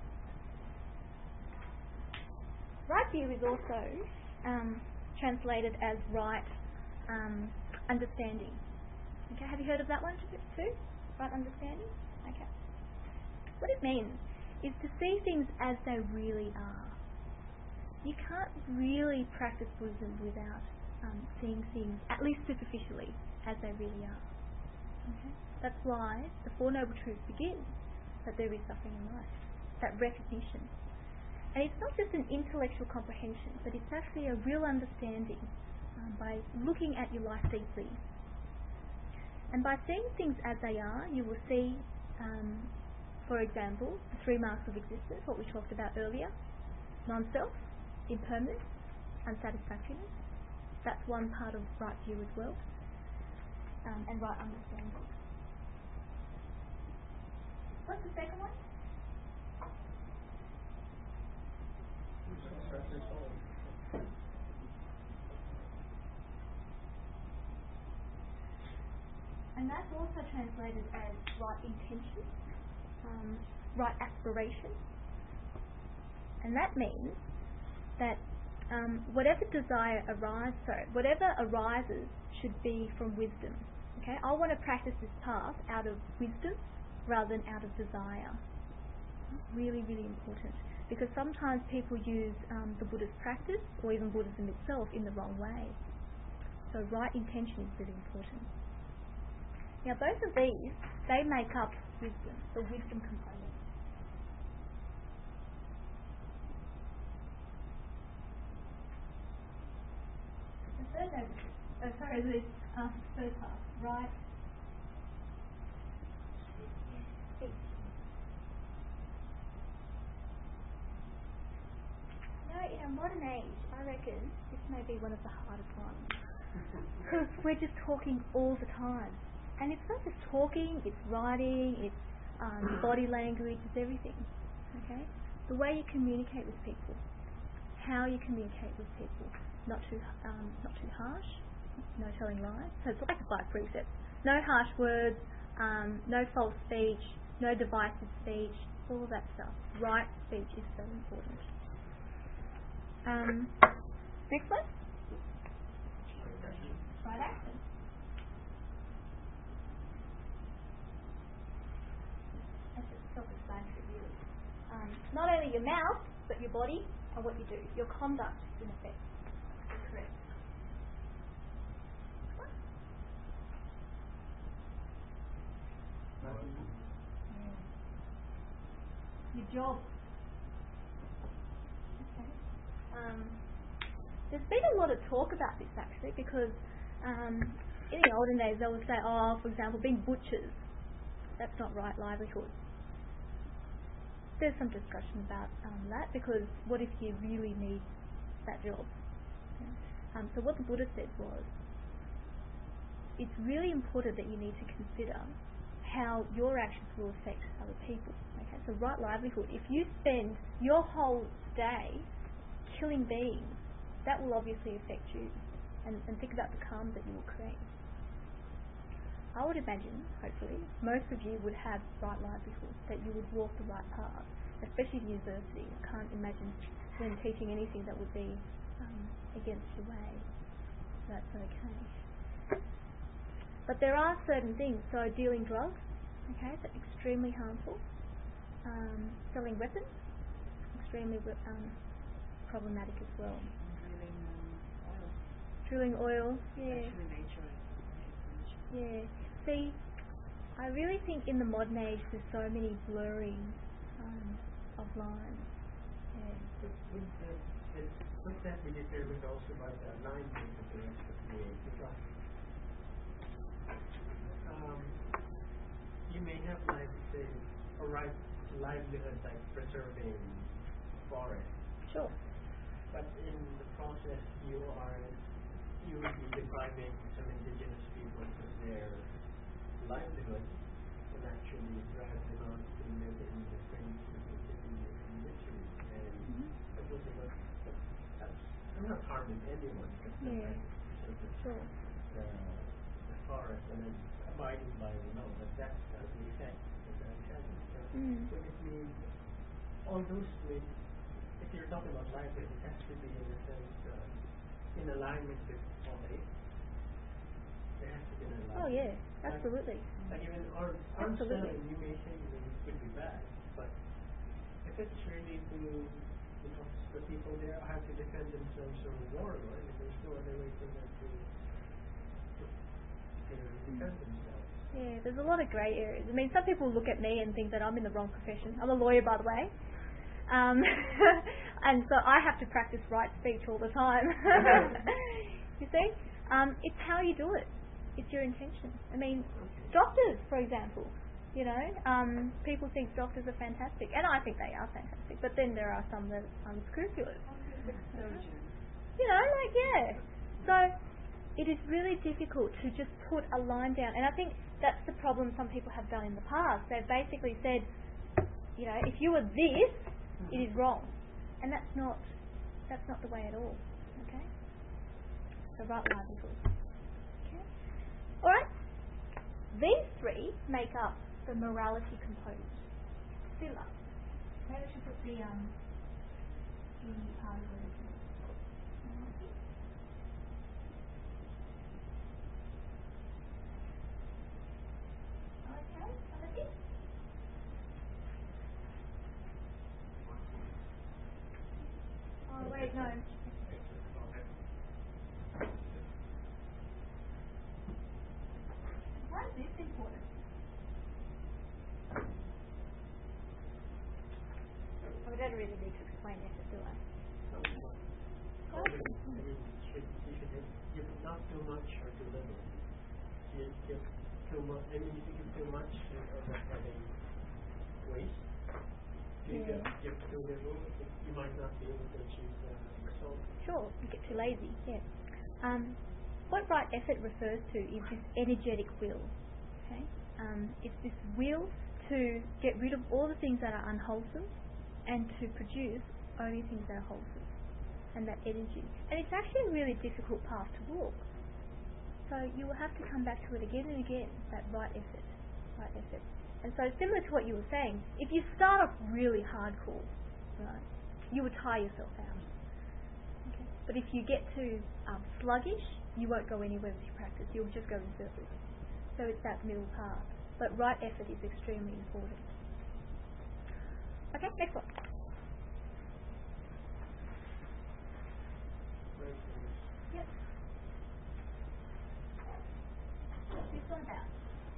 Right view is also translated as right understanding. Okay, have you heard of that one too? Right understanding? Okay. What it means is to see things as they really are. You can't really practice Buddhism without seeing things, at least superficially, as they really are. Okay? That's why the Four Noble Truths begin, that there is suffering in life, that recognition. And it's not just an intellectual comprehension, but it's actually a real understanding by looking at your life deeply. And by seeing things as they are, you will see, for example, the 3 marks of existence, what we talked about earlier: non-self, impermanence, unsatisfactoriness. That's one part of right view as well, and right understanding. What's the second one? And that's also translated as right intention, right aspiration. And that means that whatever arises should be from wisdom. Okay, I want to practice this path out of wisdom rather than out of desire. Really, really important, because sometimes people use the Buddhist practice or even Buddhism itself in the wrong way. So right intention is really important. Now both of these, they make up wisdom, the wisdom component. The third part, right? Speech. Now, in our modern age, I reckon this may be one of the hardest ones. Because we're just talking all the time. And it's not just talking, it's writing, it's body language, it's everything. Okay? The way you communicate with people, how you communicate with people, not too harsh, no telling lies. So it's like the 5 precepts. No harsh words, no false speech, no divisive speech, all of that stuff. Right speech is so important. Next one. Right action. That's self-explanatory, really. Not only your mouth, but your body and what you do. Your conduct, in effect, is correct. Your job. Okay. There's been a lot of talk about this actually, because in the olden days they would say, for example, being butchers, that's not right livelihood. There's some discussion about that, because what if you really need that job? So what the Buddha said was, it's really important that you need to consider how your actions will affect other people. Okay, so right livelihood, if you spend your whole day killing beings, that will obviously affect you, and think about the karma that you will create. I would imagine, hopefully, most of you would have right livelihood, that you would walk the right path, especially in university. I can't imagine them teaching anything that would be against your way. That's okay. But there are certain things, so dealing drugs, okay, that's extremely harmful. Selling weapons, extremely problematic as well. Drilling oil, yeah. Yeah. See, I really think in the modern age there's so many blurring of lines. Yeah. Would that be determined also by the alignment of the rest of the world? Because you may have, like, say, a right livelihood, like preserving forest. Sure. But in the process, you would be depriving some indigenous people of their livelihood, and actually drive them out to live in the fringe of the city in misery. And I'm not harming anyone, because Sure. the forest and then abiding by the law, but that's the effect that I'm having. So it means all those ways, if you're talking about livelihood, it has to be in a sense in alignment with all eight. There has to be an alignment. Oh yeah, absolutely. Like even arms selling, you may say it could be bad, but if it's really to, the people there have to defend themselves from war, right? And there's no other way for them to defend themselves. Yeah, there's a lot of grey areas. I mean, some people look at me and think that I'm in the wrong profession. I'm a lawyer, by the way. And so I have to practice right speech all the time. You see? It's how you do it. It's your intention. I mean, doctors, for example, people think doctors are fantastic, and I think they are fantastic, but then there are some that are unscrupulous. So it is really difficult to just put a line down, and I think that's the problem some people have done in the past. They've basically said, if you are this, it is wrong, and that's not the way at all. Okay, so right livelihood. Okay, all right. These 3 make up the morality component. Sila. Maybe we should put the part of it. Okay, other things? Oh wait, no. Why is this important? I don't really need to explain effort, do I? You should not too much or too little. You give too much. I mean, if you give too much, you're having waste. If you give too little, you might not be able to achieve the result. Sure, you get too lazy. Yeah. What right effort refers to is this energetic will. Okay, it's this will to get rid of all the things that are unwholesome and to produce only things that are wholesome, and that energy. And it's actually a really difficult path to walk. So you will have to come back to it again and again, that right effort. And so similar to what you were saying, if you start off really hardcore, right, you would tire yourself out. Okay. But if you get to sluggish, you won't go anywhere with your practice. You'll just go in circles. So it's that middle path. But right effort is extremely important. Okay, next one. Yep. What's this one about?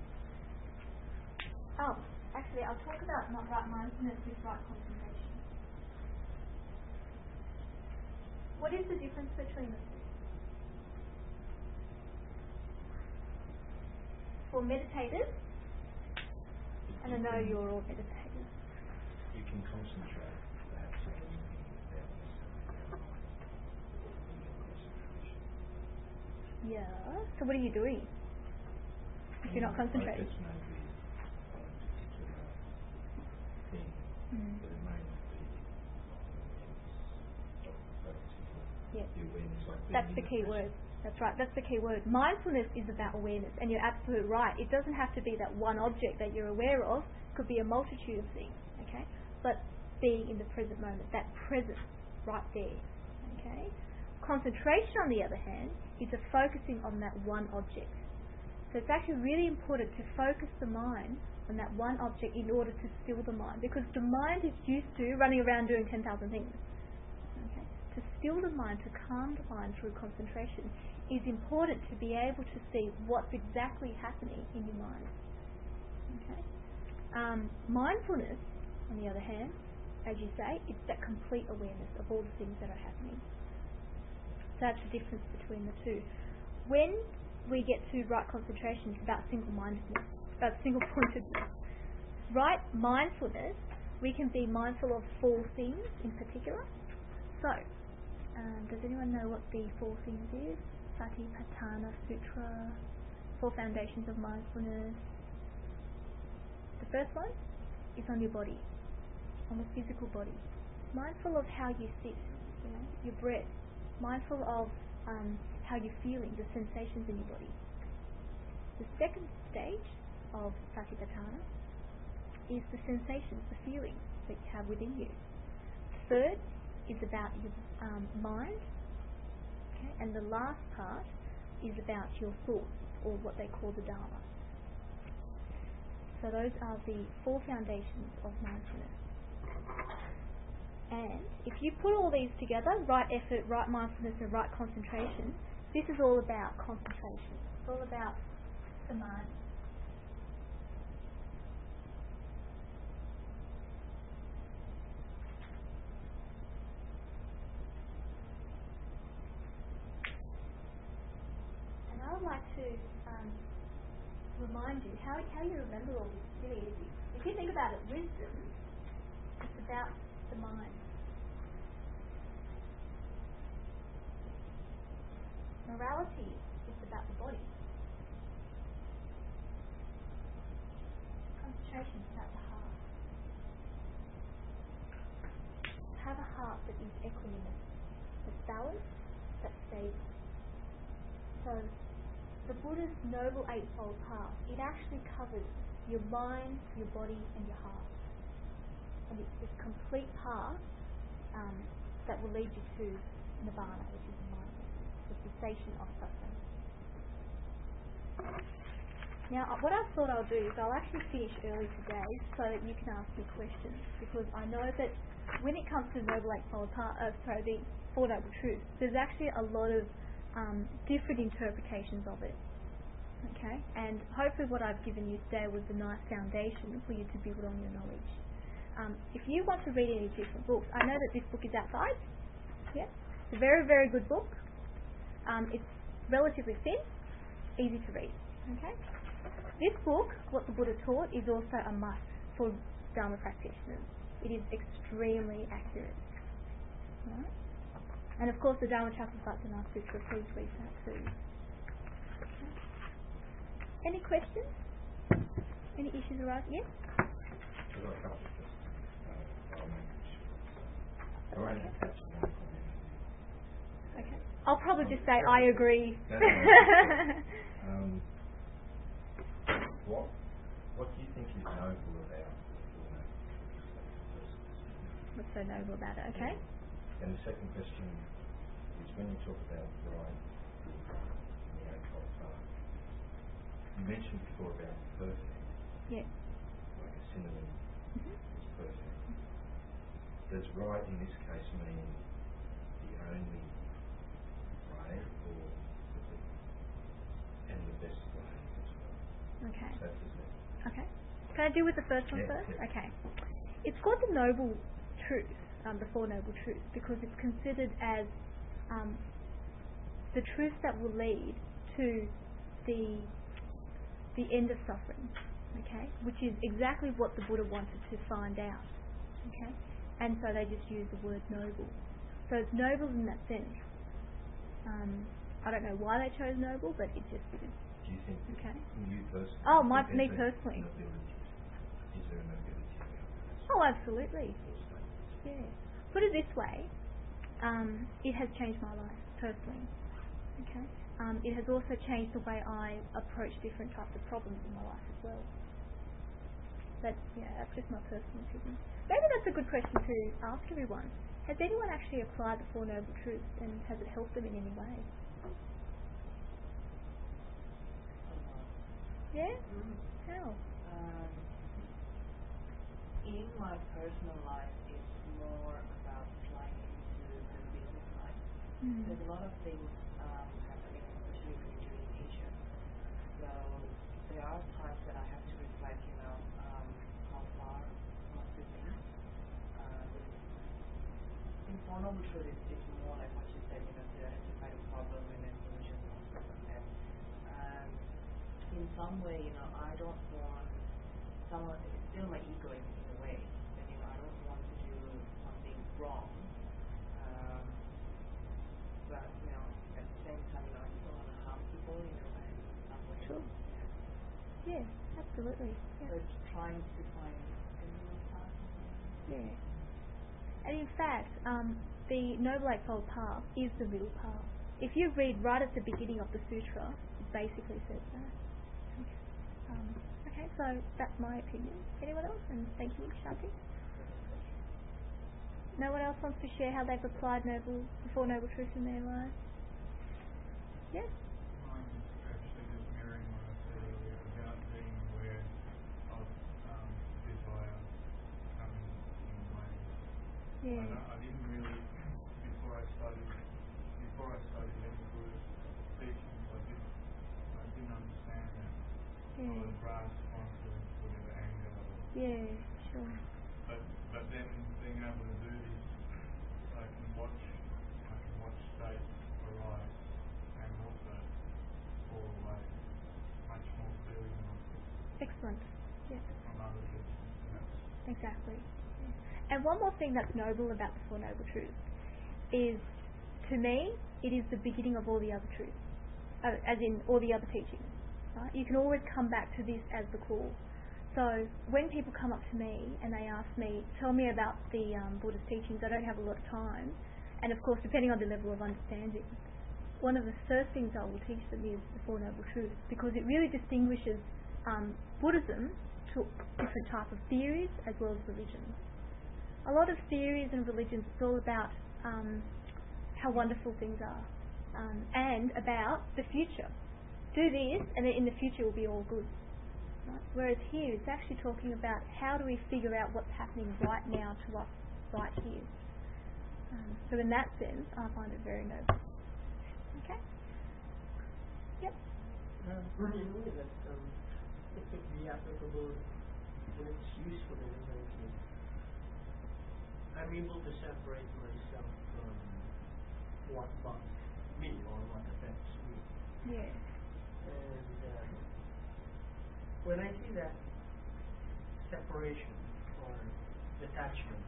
Oh, actually, I'll talk about not right mindfulness with right concentration. What is the difference between the two? For meditators, and I know you're all meditators. You can concentrate perhaps on anything without necessarily concentration. Yeah. So what are you doing if you're not concentrating? Focus may be on a particular thing, but it may not be of that particular the awareness of being That's the key word. That's right, that's the key word. Mindfulness is about awareness, and you're absolutely right. It doesn't have to be that one object that you're aware of. It could be a multitude of things, okay? But being in the present moment, that presence right there, okay? Concentration, on the other hand, is a focusing on that one object. So it's actually really important to focus the mind on that one object in order to still the mind, because the mind is used to running around doing 10,000 things. Okay? To still the mind, to calm the mind through concentration, is important to be able to see what's exactly happening in your mind. Okay? Mindfulness, on the other hand, as you say, it's that complete awareness of all the things that are happening. So that's the difference between the two. When we get to right concentration, it's about single-mindedness, about single-pointedness. Right mindfulness, we can be mindful of 4 things in particular. So, does anyone know what the 4 things is? Satipatthana Sutra, 4 foundations of mindfulness. The first one is on your body, on the physical body. Mindful of how you sit, your breath. Mindful of how you're feeling, the sensations in your body. The second stage of Satipatthana is the sensations, the feelings that you have within you. Third is about your mind. Okay? And the last part is about your thoughts, or what they call the Dharma. So those are the 4 foundations of mindfulness. And if you put all these together, right effort, right mindfulness, and right concentration, this is all about concentration. It's all about samadhi. And I would like to remind you how you remember all this. It's really easy. If you think about it, wisdom, it's about the mind. Morality is about the body. Concentration is about the heart. Have a heart that is equanimous, that's balanced, that's stable. So the Buddha's Noble Eightfold Path, it actually covers your mind, your body, and your heart. And it's this complete path that will lead you to Nibbana, which is mindfulness, the cessation of suffering. Now, what I thought I'll do is I'll actually finish early today so that you can ask me questions, because I know that when it comes to the Noble Eightfold Path, the Four Noble Truths, there's actually a lot of different interpretations of it. Okay, and hopefully what I've given you today was a nice foundation for you to build on your knowledge. If you want to read any different books, I know that this book is outside. Yeah, it's a very, very good book. It's relatively thin, easy to read. Okay, this book, What the Buddha Taught, is also a must for Dharma practitioners. It is extremely accurate. Right? And of course, the Dhammachakravartana Sutra, please read that too. Okay. Any questions? Any issues arise? Yes? I've got a couple of questions. I'll make it short. I won't attach one comment. Okay. I'll probably just say I agree. What do you think is noble about the Four Noble Truths? What's so noble about it? Okay. And the second question is when you talk about right in the eightfold path, you mentioned before about perfect. Yeah. Like a synonym is perfect. Does right in this case mean the only way or and the best way as well? Okay. That's the second. Okay. Can I deal with the first one Yeah, first? yeah. Okay. It's called the Noble Truths, the Four Noble Truths, because it's considered as the truth that will lead to the end of suffering. Okay, which is exactly what the Buddha wanted to find out. Okay, and so they just use the word noble. So it's noble in that sense. I don't know why they chose noble, but it just is. Do you think Okay. you personally? Oh, me think there's a personally. nobility? Is there a nobility about this? Oh, absolutely. Yeah. Put it this way, it has changed my life personally. Okay. It has also changed the way I approach different types of problems in my life as well. But yeah, that's just my personal opinion. Maybe that's a good question to ask everyone. Has anyone actually applied the Four Noble Truths, and has it helped them in any way? Yeah? How? In my personal life, it's more about applying it into the business life. There's a lot of things happening, especially when you're doing Asia. So there are times that I have to reflect, how far must it be. In Four Noble Truths, it's more like what you said, to identify the problem and then solution and in some way, I don't want someone, it's still my ego in a way, that, I don't want to do something wrong, but, at the same time, I just don't want to harm people, in some way. Sure. Yeah, absolutely. Yeah. So it's trying to find a middle path. Yeah. And in fact, the Noble Eightfold Path is the middle path. If you read right at the beginning of the sutra, it basically says that. Okay, so that's my opinion. Anyone else? And thank you, Shanti. No one else wants to share how they've applied the Four Noble Truths in their lives? Yes? Mine is actually just mirroring what I said earlier about being aware of desire coming in waves. Yeah. I didn't really, before I studied any Buddhist teachings, I didn't understand that. I would grasp onto whatever anger or Yeah, sure. But then being able to do this, I can watch states arise and also fall away much more clearly than I could Excellent. Yeah. from other teachings. Exactly. Yeah. And one more thing that's noble about the Four Noble Truths is, to me, it is the beginning of all the other truths, as in all the other teachings. Right? You can always come back to this as the core. So when people come up to me and they ask me, tell me about the Buddhist teachings, I don't have a lot of time. And of course, depending on the level of understanding, one of the first things I will teach them is the Four Noble Truths, because it really distinguishes Buddhism to different types of theories as well as religions. A lot of theories and religions, it's all about how wonderful things are and about the future. Do this, and then in the future it will be all good. Right? Whereas here, it's actually talking about how do we figure out what's happening right now to us, right here. So in that sense, I find it very noble. Okay? Yep. In a way that it could be applicable when it's useful in a way. I'm able to separate myself from what bothers me or what affects me. Yeah. And when I see that separation or detachment,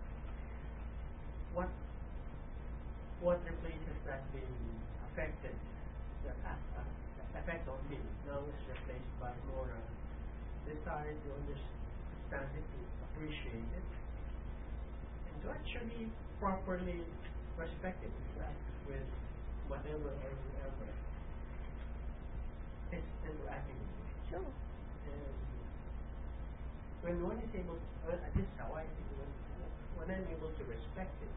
what replaces that being affected, that effect on me, now is replaced by more desire to understand it, to appreciate it, and to actually properly respect it, interact with whatever or whoever is interacting with it. Sure. And when one is able, this is how I feel, when I'm able to respect it,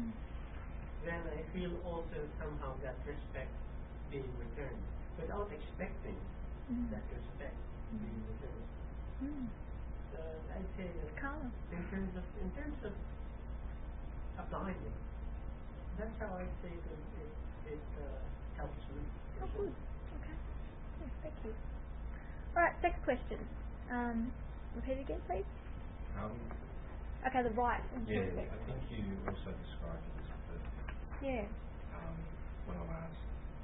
then I feel also somehow that respect being returned without expecting that respect being returned. I'd say that in terms of applying it, that's how I say that it helps me. Oh, good. Okay. Yes, thank you. All right, next question. Repeat it again, please. Okay, the right. Yeah, I think you also described it as perfect. Yeah. When I asked.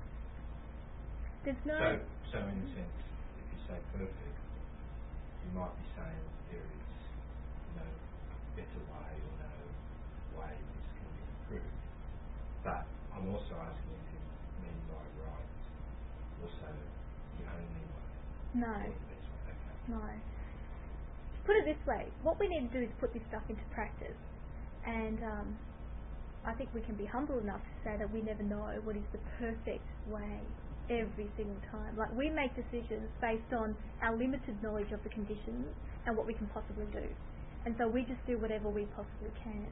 There's no. So in a sense, if you say perfect, you might be saying there is no better way or no way this can be improved. But I'm also asking if you mean by right, also the only way. No. Or the best way. Okay. No. Put it this way, what we need to do is put this stuff into practice, and I think we can be humble enough to say that we never know what is the perfect way every single time. Like, we make decisions based on our limited knowledge of the conditions and what we can possibly do, and so we just do whatever we possibly can.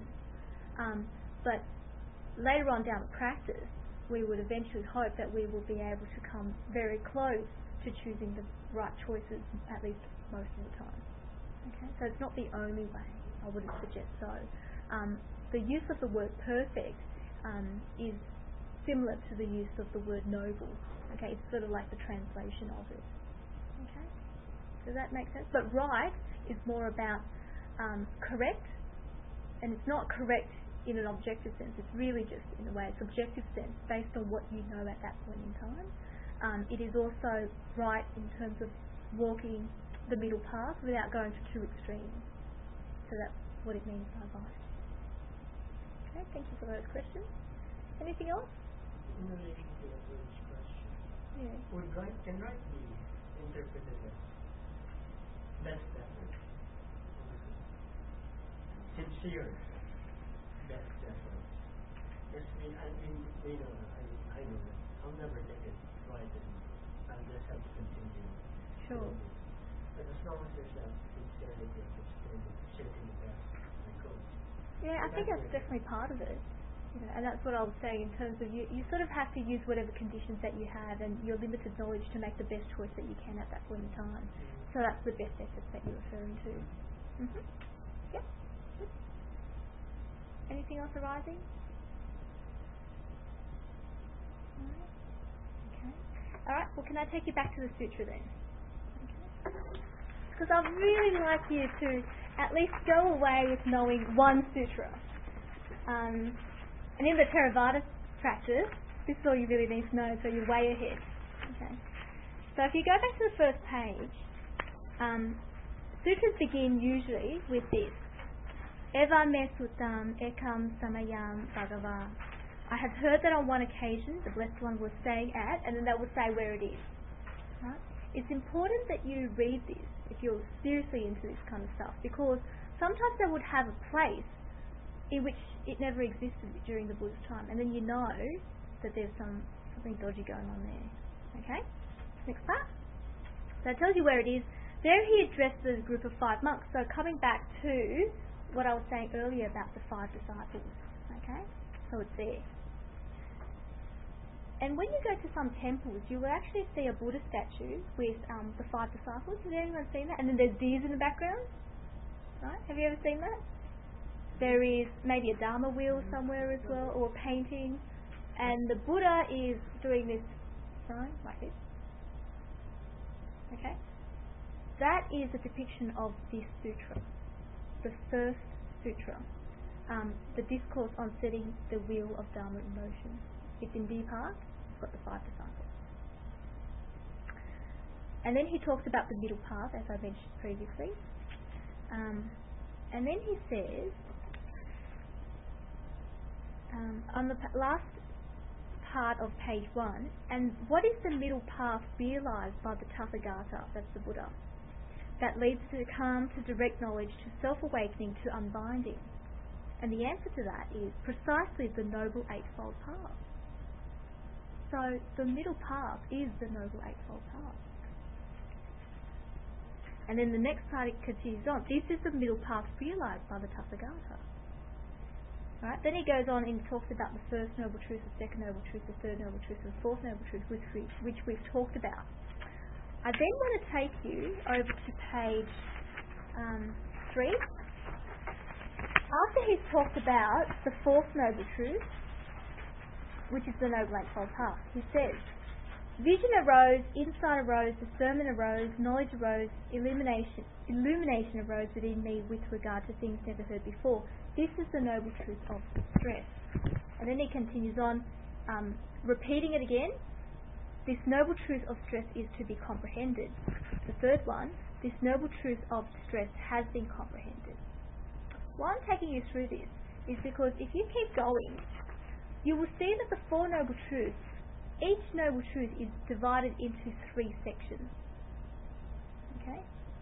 But later on down the practice, we would eventually hope that we will be able to come very close to choosing the right choices, at least most of the time. Okay, so it's not the only way. I wouldn't suggest so. The use of the word perfect is similar to the use of the word noble. Okay, it's sort of like the translation of it. Okay, does that make sense? But right is more about correct, and it's not correct in an objective sense. It's really just in a way a subjective sense based on what you know at that point in time. It is also right in terms of walking the middle path without going to too extreme. So that's what it means by right. Okay, thank you for those questions. Anything else? In relation to the first question, can right be interpreted as best effort? Sincere best effort? Yes, we know that. I know that. I'll never get it right, and I'll just have to continue. Sure. But as long as there's that sincerity of shaping the best I could. Yeah, I think that's definitely part of it. You know, and that's what I was saying in terms of you sort of have to use whatever conditions that you have and your limited knowledge to make the best choice that you can at that point in time. So that's the best effort that you're referring to. Yep. Good. Anything else arising? Okay. Alright, well, can I take you back to the sutra then? Because I'd really like you to at least go away with knowing one sutra. And in the Theravada practice, this is all you really need to know, so you're way ahead. Okay. So if you go back to the first page, sutras begin usually with this. Eva me suttam ekam samayam bhagava. I have heard that on one occasion the Blessed One was staying at, and then they will say where it is. Right? It's important that you read this if you're seriously into this kind of stuff, because sometimes they would have a place in which it never existed during the Buddha's time, and then you know that there's something dodgy going on there. Okay? Next part. So it tells you where it is. There he addressed the group of 5 monks. So coming back to what I was saying earlier about the 5 disciples. Okay? So it's there. And when you go to some temples, you will actually see a Buddha statue with the 5 disciples. Has anyone seen that? And then there's deers in the background. Right? Have you ever seen that? There is maybe a Dharma wheel somewhere as well, or a painting. And the Buddha is doing this sign like this. Okay? That is a depiction of this sutra. The first sutra. The discourse on setting the wheel of Dharma in motion. It's in Deer Park. It's got the 5 disciples. And then he talks about the middle path, as I mentioned previously. And then he says, on the last part of page 1, and what is the middle path realized by the Tathagata, that's the Buddha? that leads to calm, to direct knowledge, to self-awakening, to unbinding? And the answer to that is precisely the Noble Eightfold Path. So the middle path is the Noble Eightfold Path. And then the next part it continues on. This is the middle path realised by the Tathagata. Right? Then he goes on and talks about the first noble truth, the second noble truth, the third noble truth, and the fourth noble truth, which we've talked about. I then want to take you over to page 3. After he's talked about the fourth noble truth, which is the Noble Eightfold Path, he says, vision arose, insight arose, discernment arose, knowledge arose, illumination arose within me with regard to things never heard before. This is the noble truth of stress. And then he continues on, repeating it again. This noble truth of stress is to be comprehended. The third one, this noble truth of stress has been comprehended. Why I'm taking you through this is because if you keep going, you will see that the four noble truths, each noble truth is divided into 3 sections. Okay?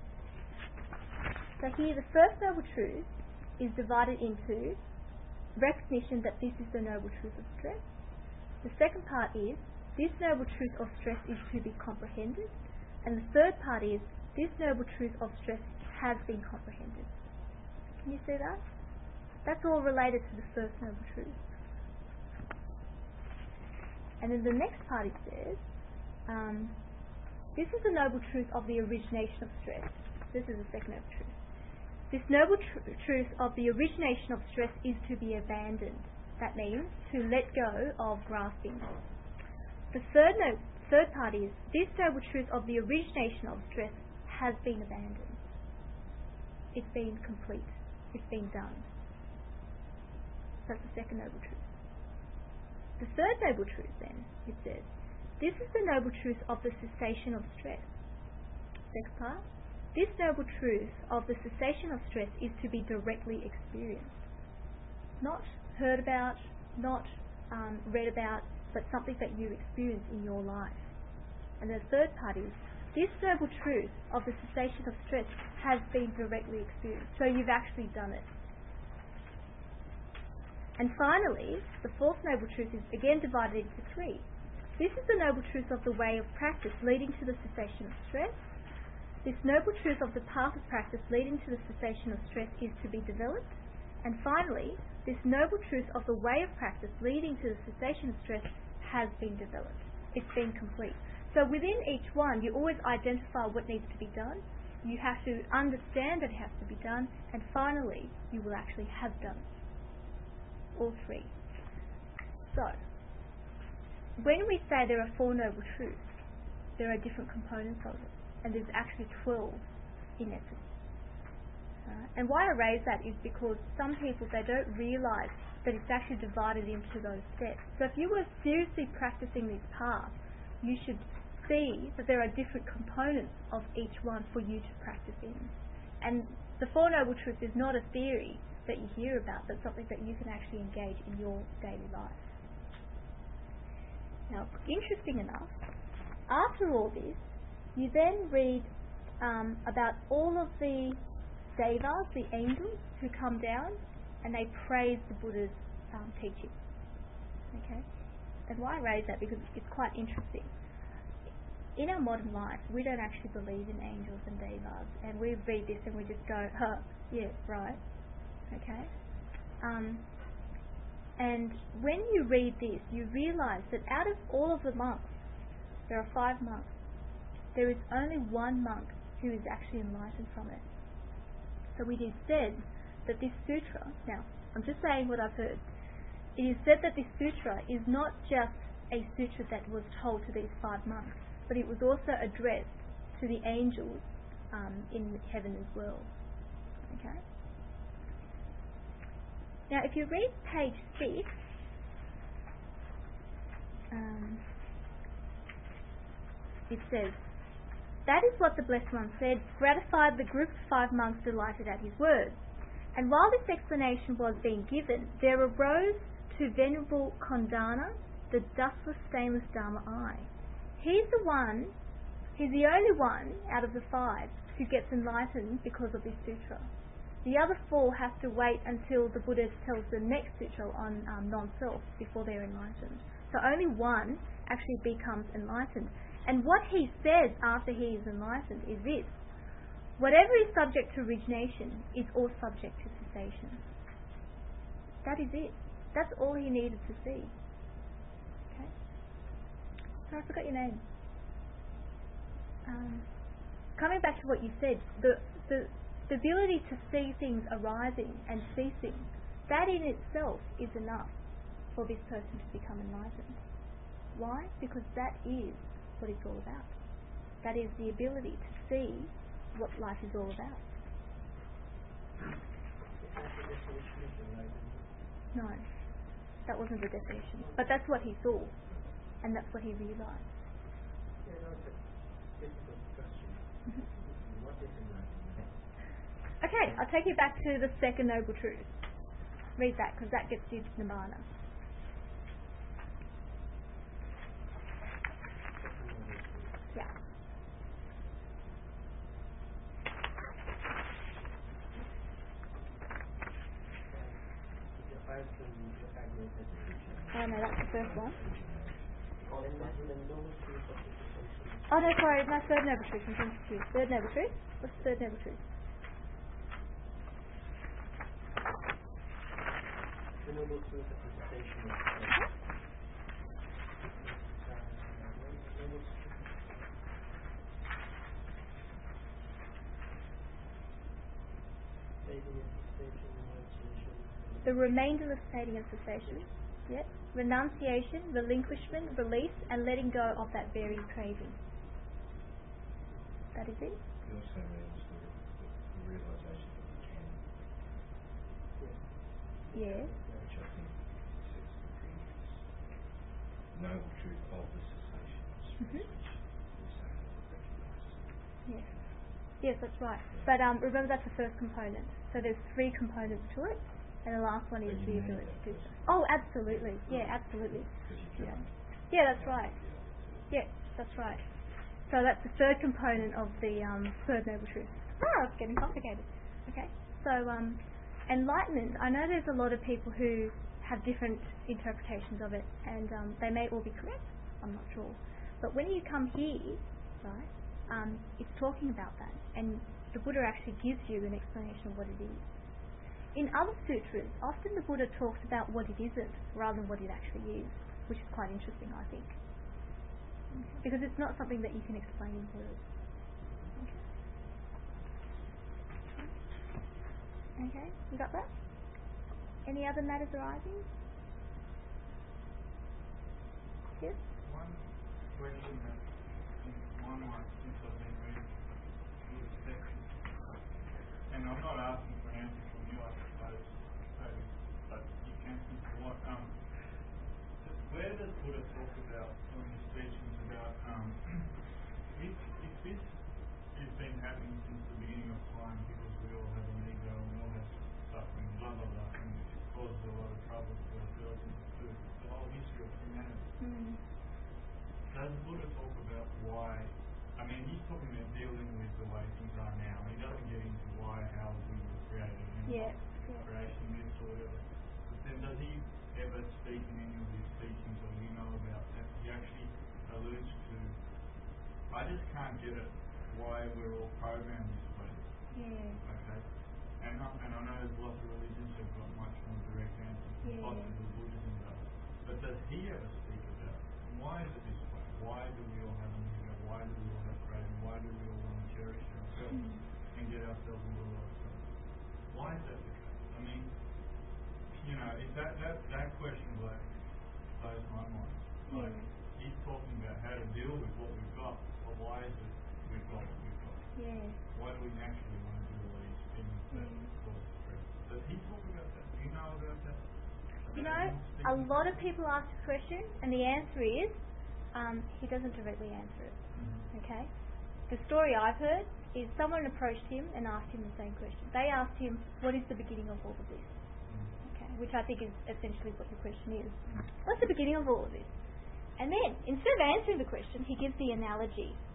So here the first noble truth is divided into recognition that this is the noble truth of stress. The second part is this noble truth of stress is to be comprehended. And the third part is this noble truth of stress has been comprehended. Can you see that? That's all related to the first noble truth. And then the next part it says, this is the noble truth of the origination of stress. This is the second noble truth. This noble truth of the origination of stress is to be abandoned. That means to let go of grasping. The third part is, this noble truth of the origination of stress has been abandoned. It's been complete. It's been done. That's the second noble truth. The third noble truth then, it says, this is the noble truth of the cessation of stress. Next part. This noble truth of the cessation of stress is to be directly experienced. Not heard about, not read about, but something that you experience in your life. And the third part is, this noble truth of the cessation of stress has been directly experienced. So you've actually done it. And finally, the fourth noble truth is again divided into 3. This is the noble truth of the way of practice leading to the cessation of stress. This noble truth of the path of practice leading to the cessation of stress is to be developed. And finally, this noble truth of the way of practice leading to the cessation of stress has been developed. It's been complete. So within each one, you always identify what needs to be done. You have to understand that it has to be done. And finally, you will actually have done it. All 3. So, when we say there are 4 noble truths, there are different components of it. And there's actually 12 in essence. And why I raise that is because some people, they don't realise that it's actually divided into those steps. So if you were seriously practicing this path, you should see that there are different components of each one for you to practice in. And the Four Noble Truths is not a theory that you hear about, but something that you can actually engage in your daily life. Now, interesting enough, after all this, you then read about all of the devas, the angels, who come down and they praise the Buddha's teaching. Okay? And why I raise that? Because it's quite interesting. In our modern life, we don't actually believe in angels and devas, and we read this and we just go, huh, yeah, right. Okay? And when you read this, you realise that out of all of the monks, there are 5 monks, there is only 1 monk who is actually enlightened from it. So it is said that this sutra, now, I'm just saying what I've heard, it is said that this sutra is not just a sutra that was told to these 5 monks, but it was also addressed to the angels in heaven as well. Okay? Now, if you read page 6, it says, that is what the Blessed One said, gratified the group of 5 monks delighted at his words. And while this explanation was being given, there arose to Venerable Kondana the dustless, stainless Dharma eye. He's the only one out of the 5 who gets enlightened because of this sutra. The other 4 have to wait until the Buddha tells the next sutra on non-self before they're enlightened. So only one actually becomes enlightened. And what he says after he is enlightened is this: whatever is subject to origination is all subject to cessation. That is it. That's all he needed to see. Okay? So I forgot your name. Coming back to what you said, the ability to see things arising and ceasing, that in itself is enough for this person to become enlightened. Why? Because that is what it's all about. That is the ability to see what life is all about. No, that wasn't the definition. But that's what he saw, and that's what he realised. Okay, I'll take you back to the second noble truth. Read that, because that gets you to Nibbana. Yeah. Oh no, that's the first one. Oh no, sorry, my third noble truth. I'm confused. Third noble truth? What's the third noble truth? The noble truth of the cessation of the remainder of stating and cessation. Yep. Renunciation, relinquishment, release, and letting go of that very craving. That is it? It also means the realisation that we can. Yeah. Which I think sets the previous noble truth of the cessations, which we're saying that we recognise. Yes. Yes, that's right. But remember, that's the first component. So there's 3 components to it, and the last one is the ability to do so. Oh, absolutely. Yeah, absolutely. Yeah. Yeah, that's right. Yeah, that's right. So that's the third component of the third noble truth. It's getting complicated. Okay. So enlightenment, I know there's a lot of people who have different interpretations of it, and they may all be correct. I'm not sure. But when you come here, right, it's talking about that, and the Buddha actually gives you an explanation of what it is. In other sutras, often the Buddha talks about what it isn't rather than what it actually is, which is quite interesting, I think. Because it's not something that you can explain in words. Okay, you got that? Any other matters arising? Yes? One question that in my mind since I've been reading through the section, and I'm not asking for an answer from you, I suppose, but you can think of what where does Buddha talk about in his teachings about if this has been happening since the beginning of time because we all have an ego and we all have suffering, blah blah blah, and it causes a lot of trouble to ourselves and to the whole history of humanity. Does Buddha talk about why? I mean, he's talking about dealing with the way things are now. He doesn't get into why, how we were created, and creation myths or whatever. But then does he ever speak in any of his teachings, or you know about that? He actually alludes to, I just can't get it why we're all programmed this way. Yeah. Okay. And I know there's lots of religions that have got much more direct answers, possibly Buddhism does. But does he ever speak about why is it this way? Why do we all have an ego? Why do we all have craving? Why do we all want to cherish ourselves and get ourselves into a lot of trouble? Why is that the case? I mean, you know, if that question like blows my mind. Like he's talking about how to deal with what we've got, but why is it we've got what we've got? Yeah. Why do we naturally want to do all these things that cause stress? Does he talk about that? Do you know about that? You know, a lot of people ask this question, and the answer is he doesn't directly answer it. Okay? The story I've heard is someone approached him and asked him the same question. They asked him, what is the beginning of all of this? Okay, which I think is essentially what the question is. What's the beginning of all of this? And then, instead of answering the question, he gives the analogy.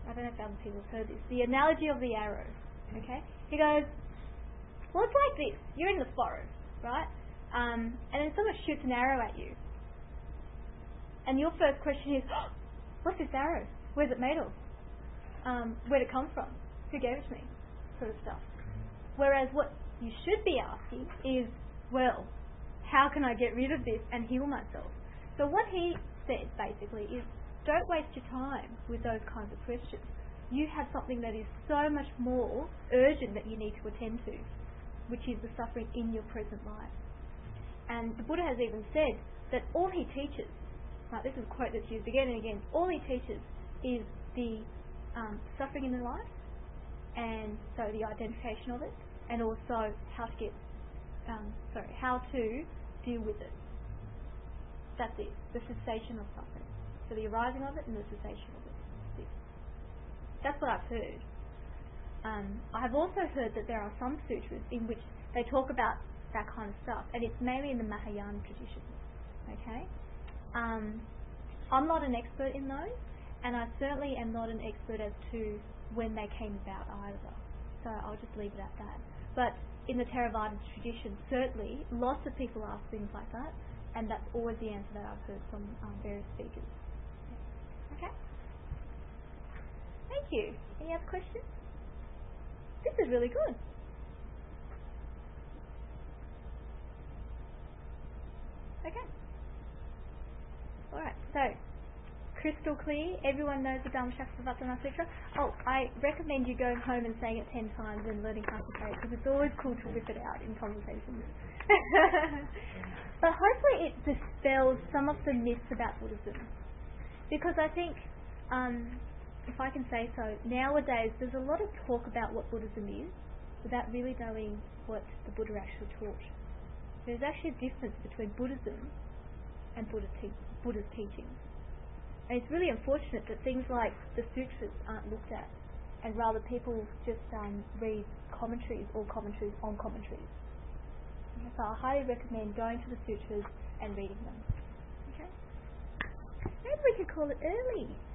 I don't know if other people have heard this, the analogy of the arrow. Okay? He goes, well, it's like this. You're in the forest, right? And then someone shoots an arrow at you. And your first question is, oh, what's this arrow? Where's it made of? Where'd it come from? Who gave it to me? Sort of stuff. Whereas what you should be asking is, well, how can I get rid of this and heal myself? So what he said, basically, is don't waste your time with those kinds of questions. You have something that is so much more urgent that you need to attend to, which is the suffering in your present life. And the Buddha has even said that all he teaches, right, this is a quote that's used again and again, all he teaches is the suffering in the life, and so the identification of it, and also how to get, how to deal with it. That's it, the cessation of suffering. So the arising of it and the cessation of it. That's what I've heard. I have also heard that there are some sutras in which they talk about that kind of stuff, and it's mainly in the Mahayana tradition. Okay? I'm not an expert in those, and I certainly am not an expert as to when they came about either. So I'll just leave it at that. But in the Theravada tradition, certainly, lots of people ask things like that, and that's always the answer that I've heard from various speakers. Okay? Thank you. Any other questions? This is really good. Okay. Alright, so crystal clear. Everyone knows the Dhammacakkappavattana Sutra. Oh, I recommend you going home and saying it 10 times and learning how to say it, because it's always cool to whip it out in conversations. But hopefully it dispels some of the myths about Buddhism. Because I think, if I can say so, nowadays there's a lot of talk about what Buddhism is without really knowing what the Buddha actually taught. There's actually a difference between Buddhism and Buddha's teachings. And it's really unfortunate that things like the sutras aren't looked at, and rather people just read commentaries or commentaries on commentaries. So I highly recommend going to the sutras and reading them. Okay? Maybe we could call it early.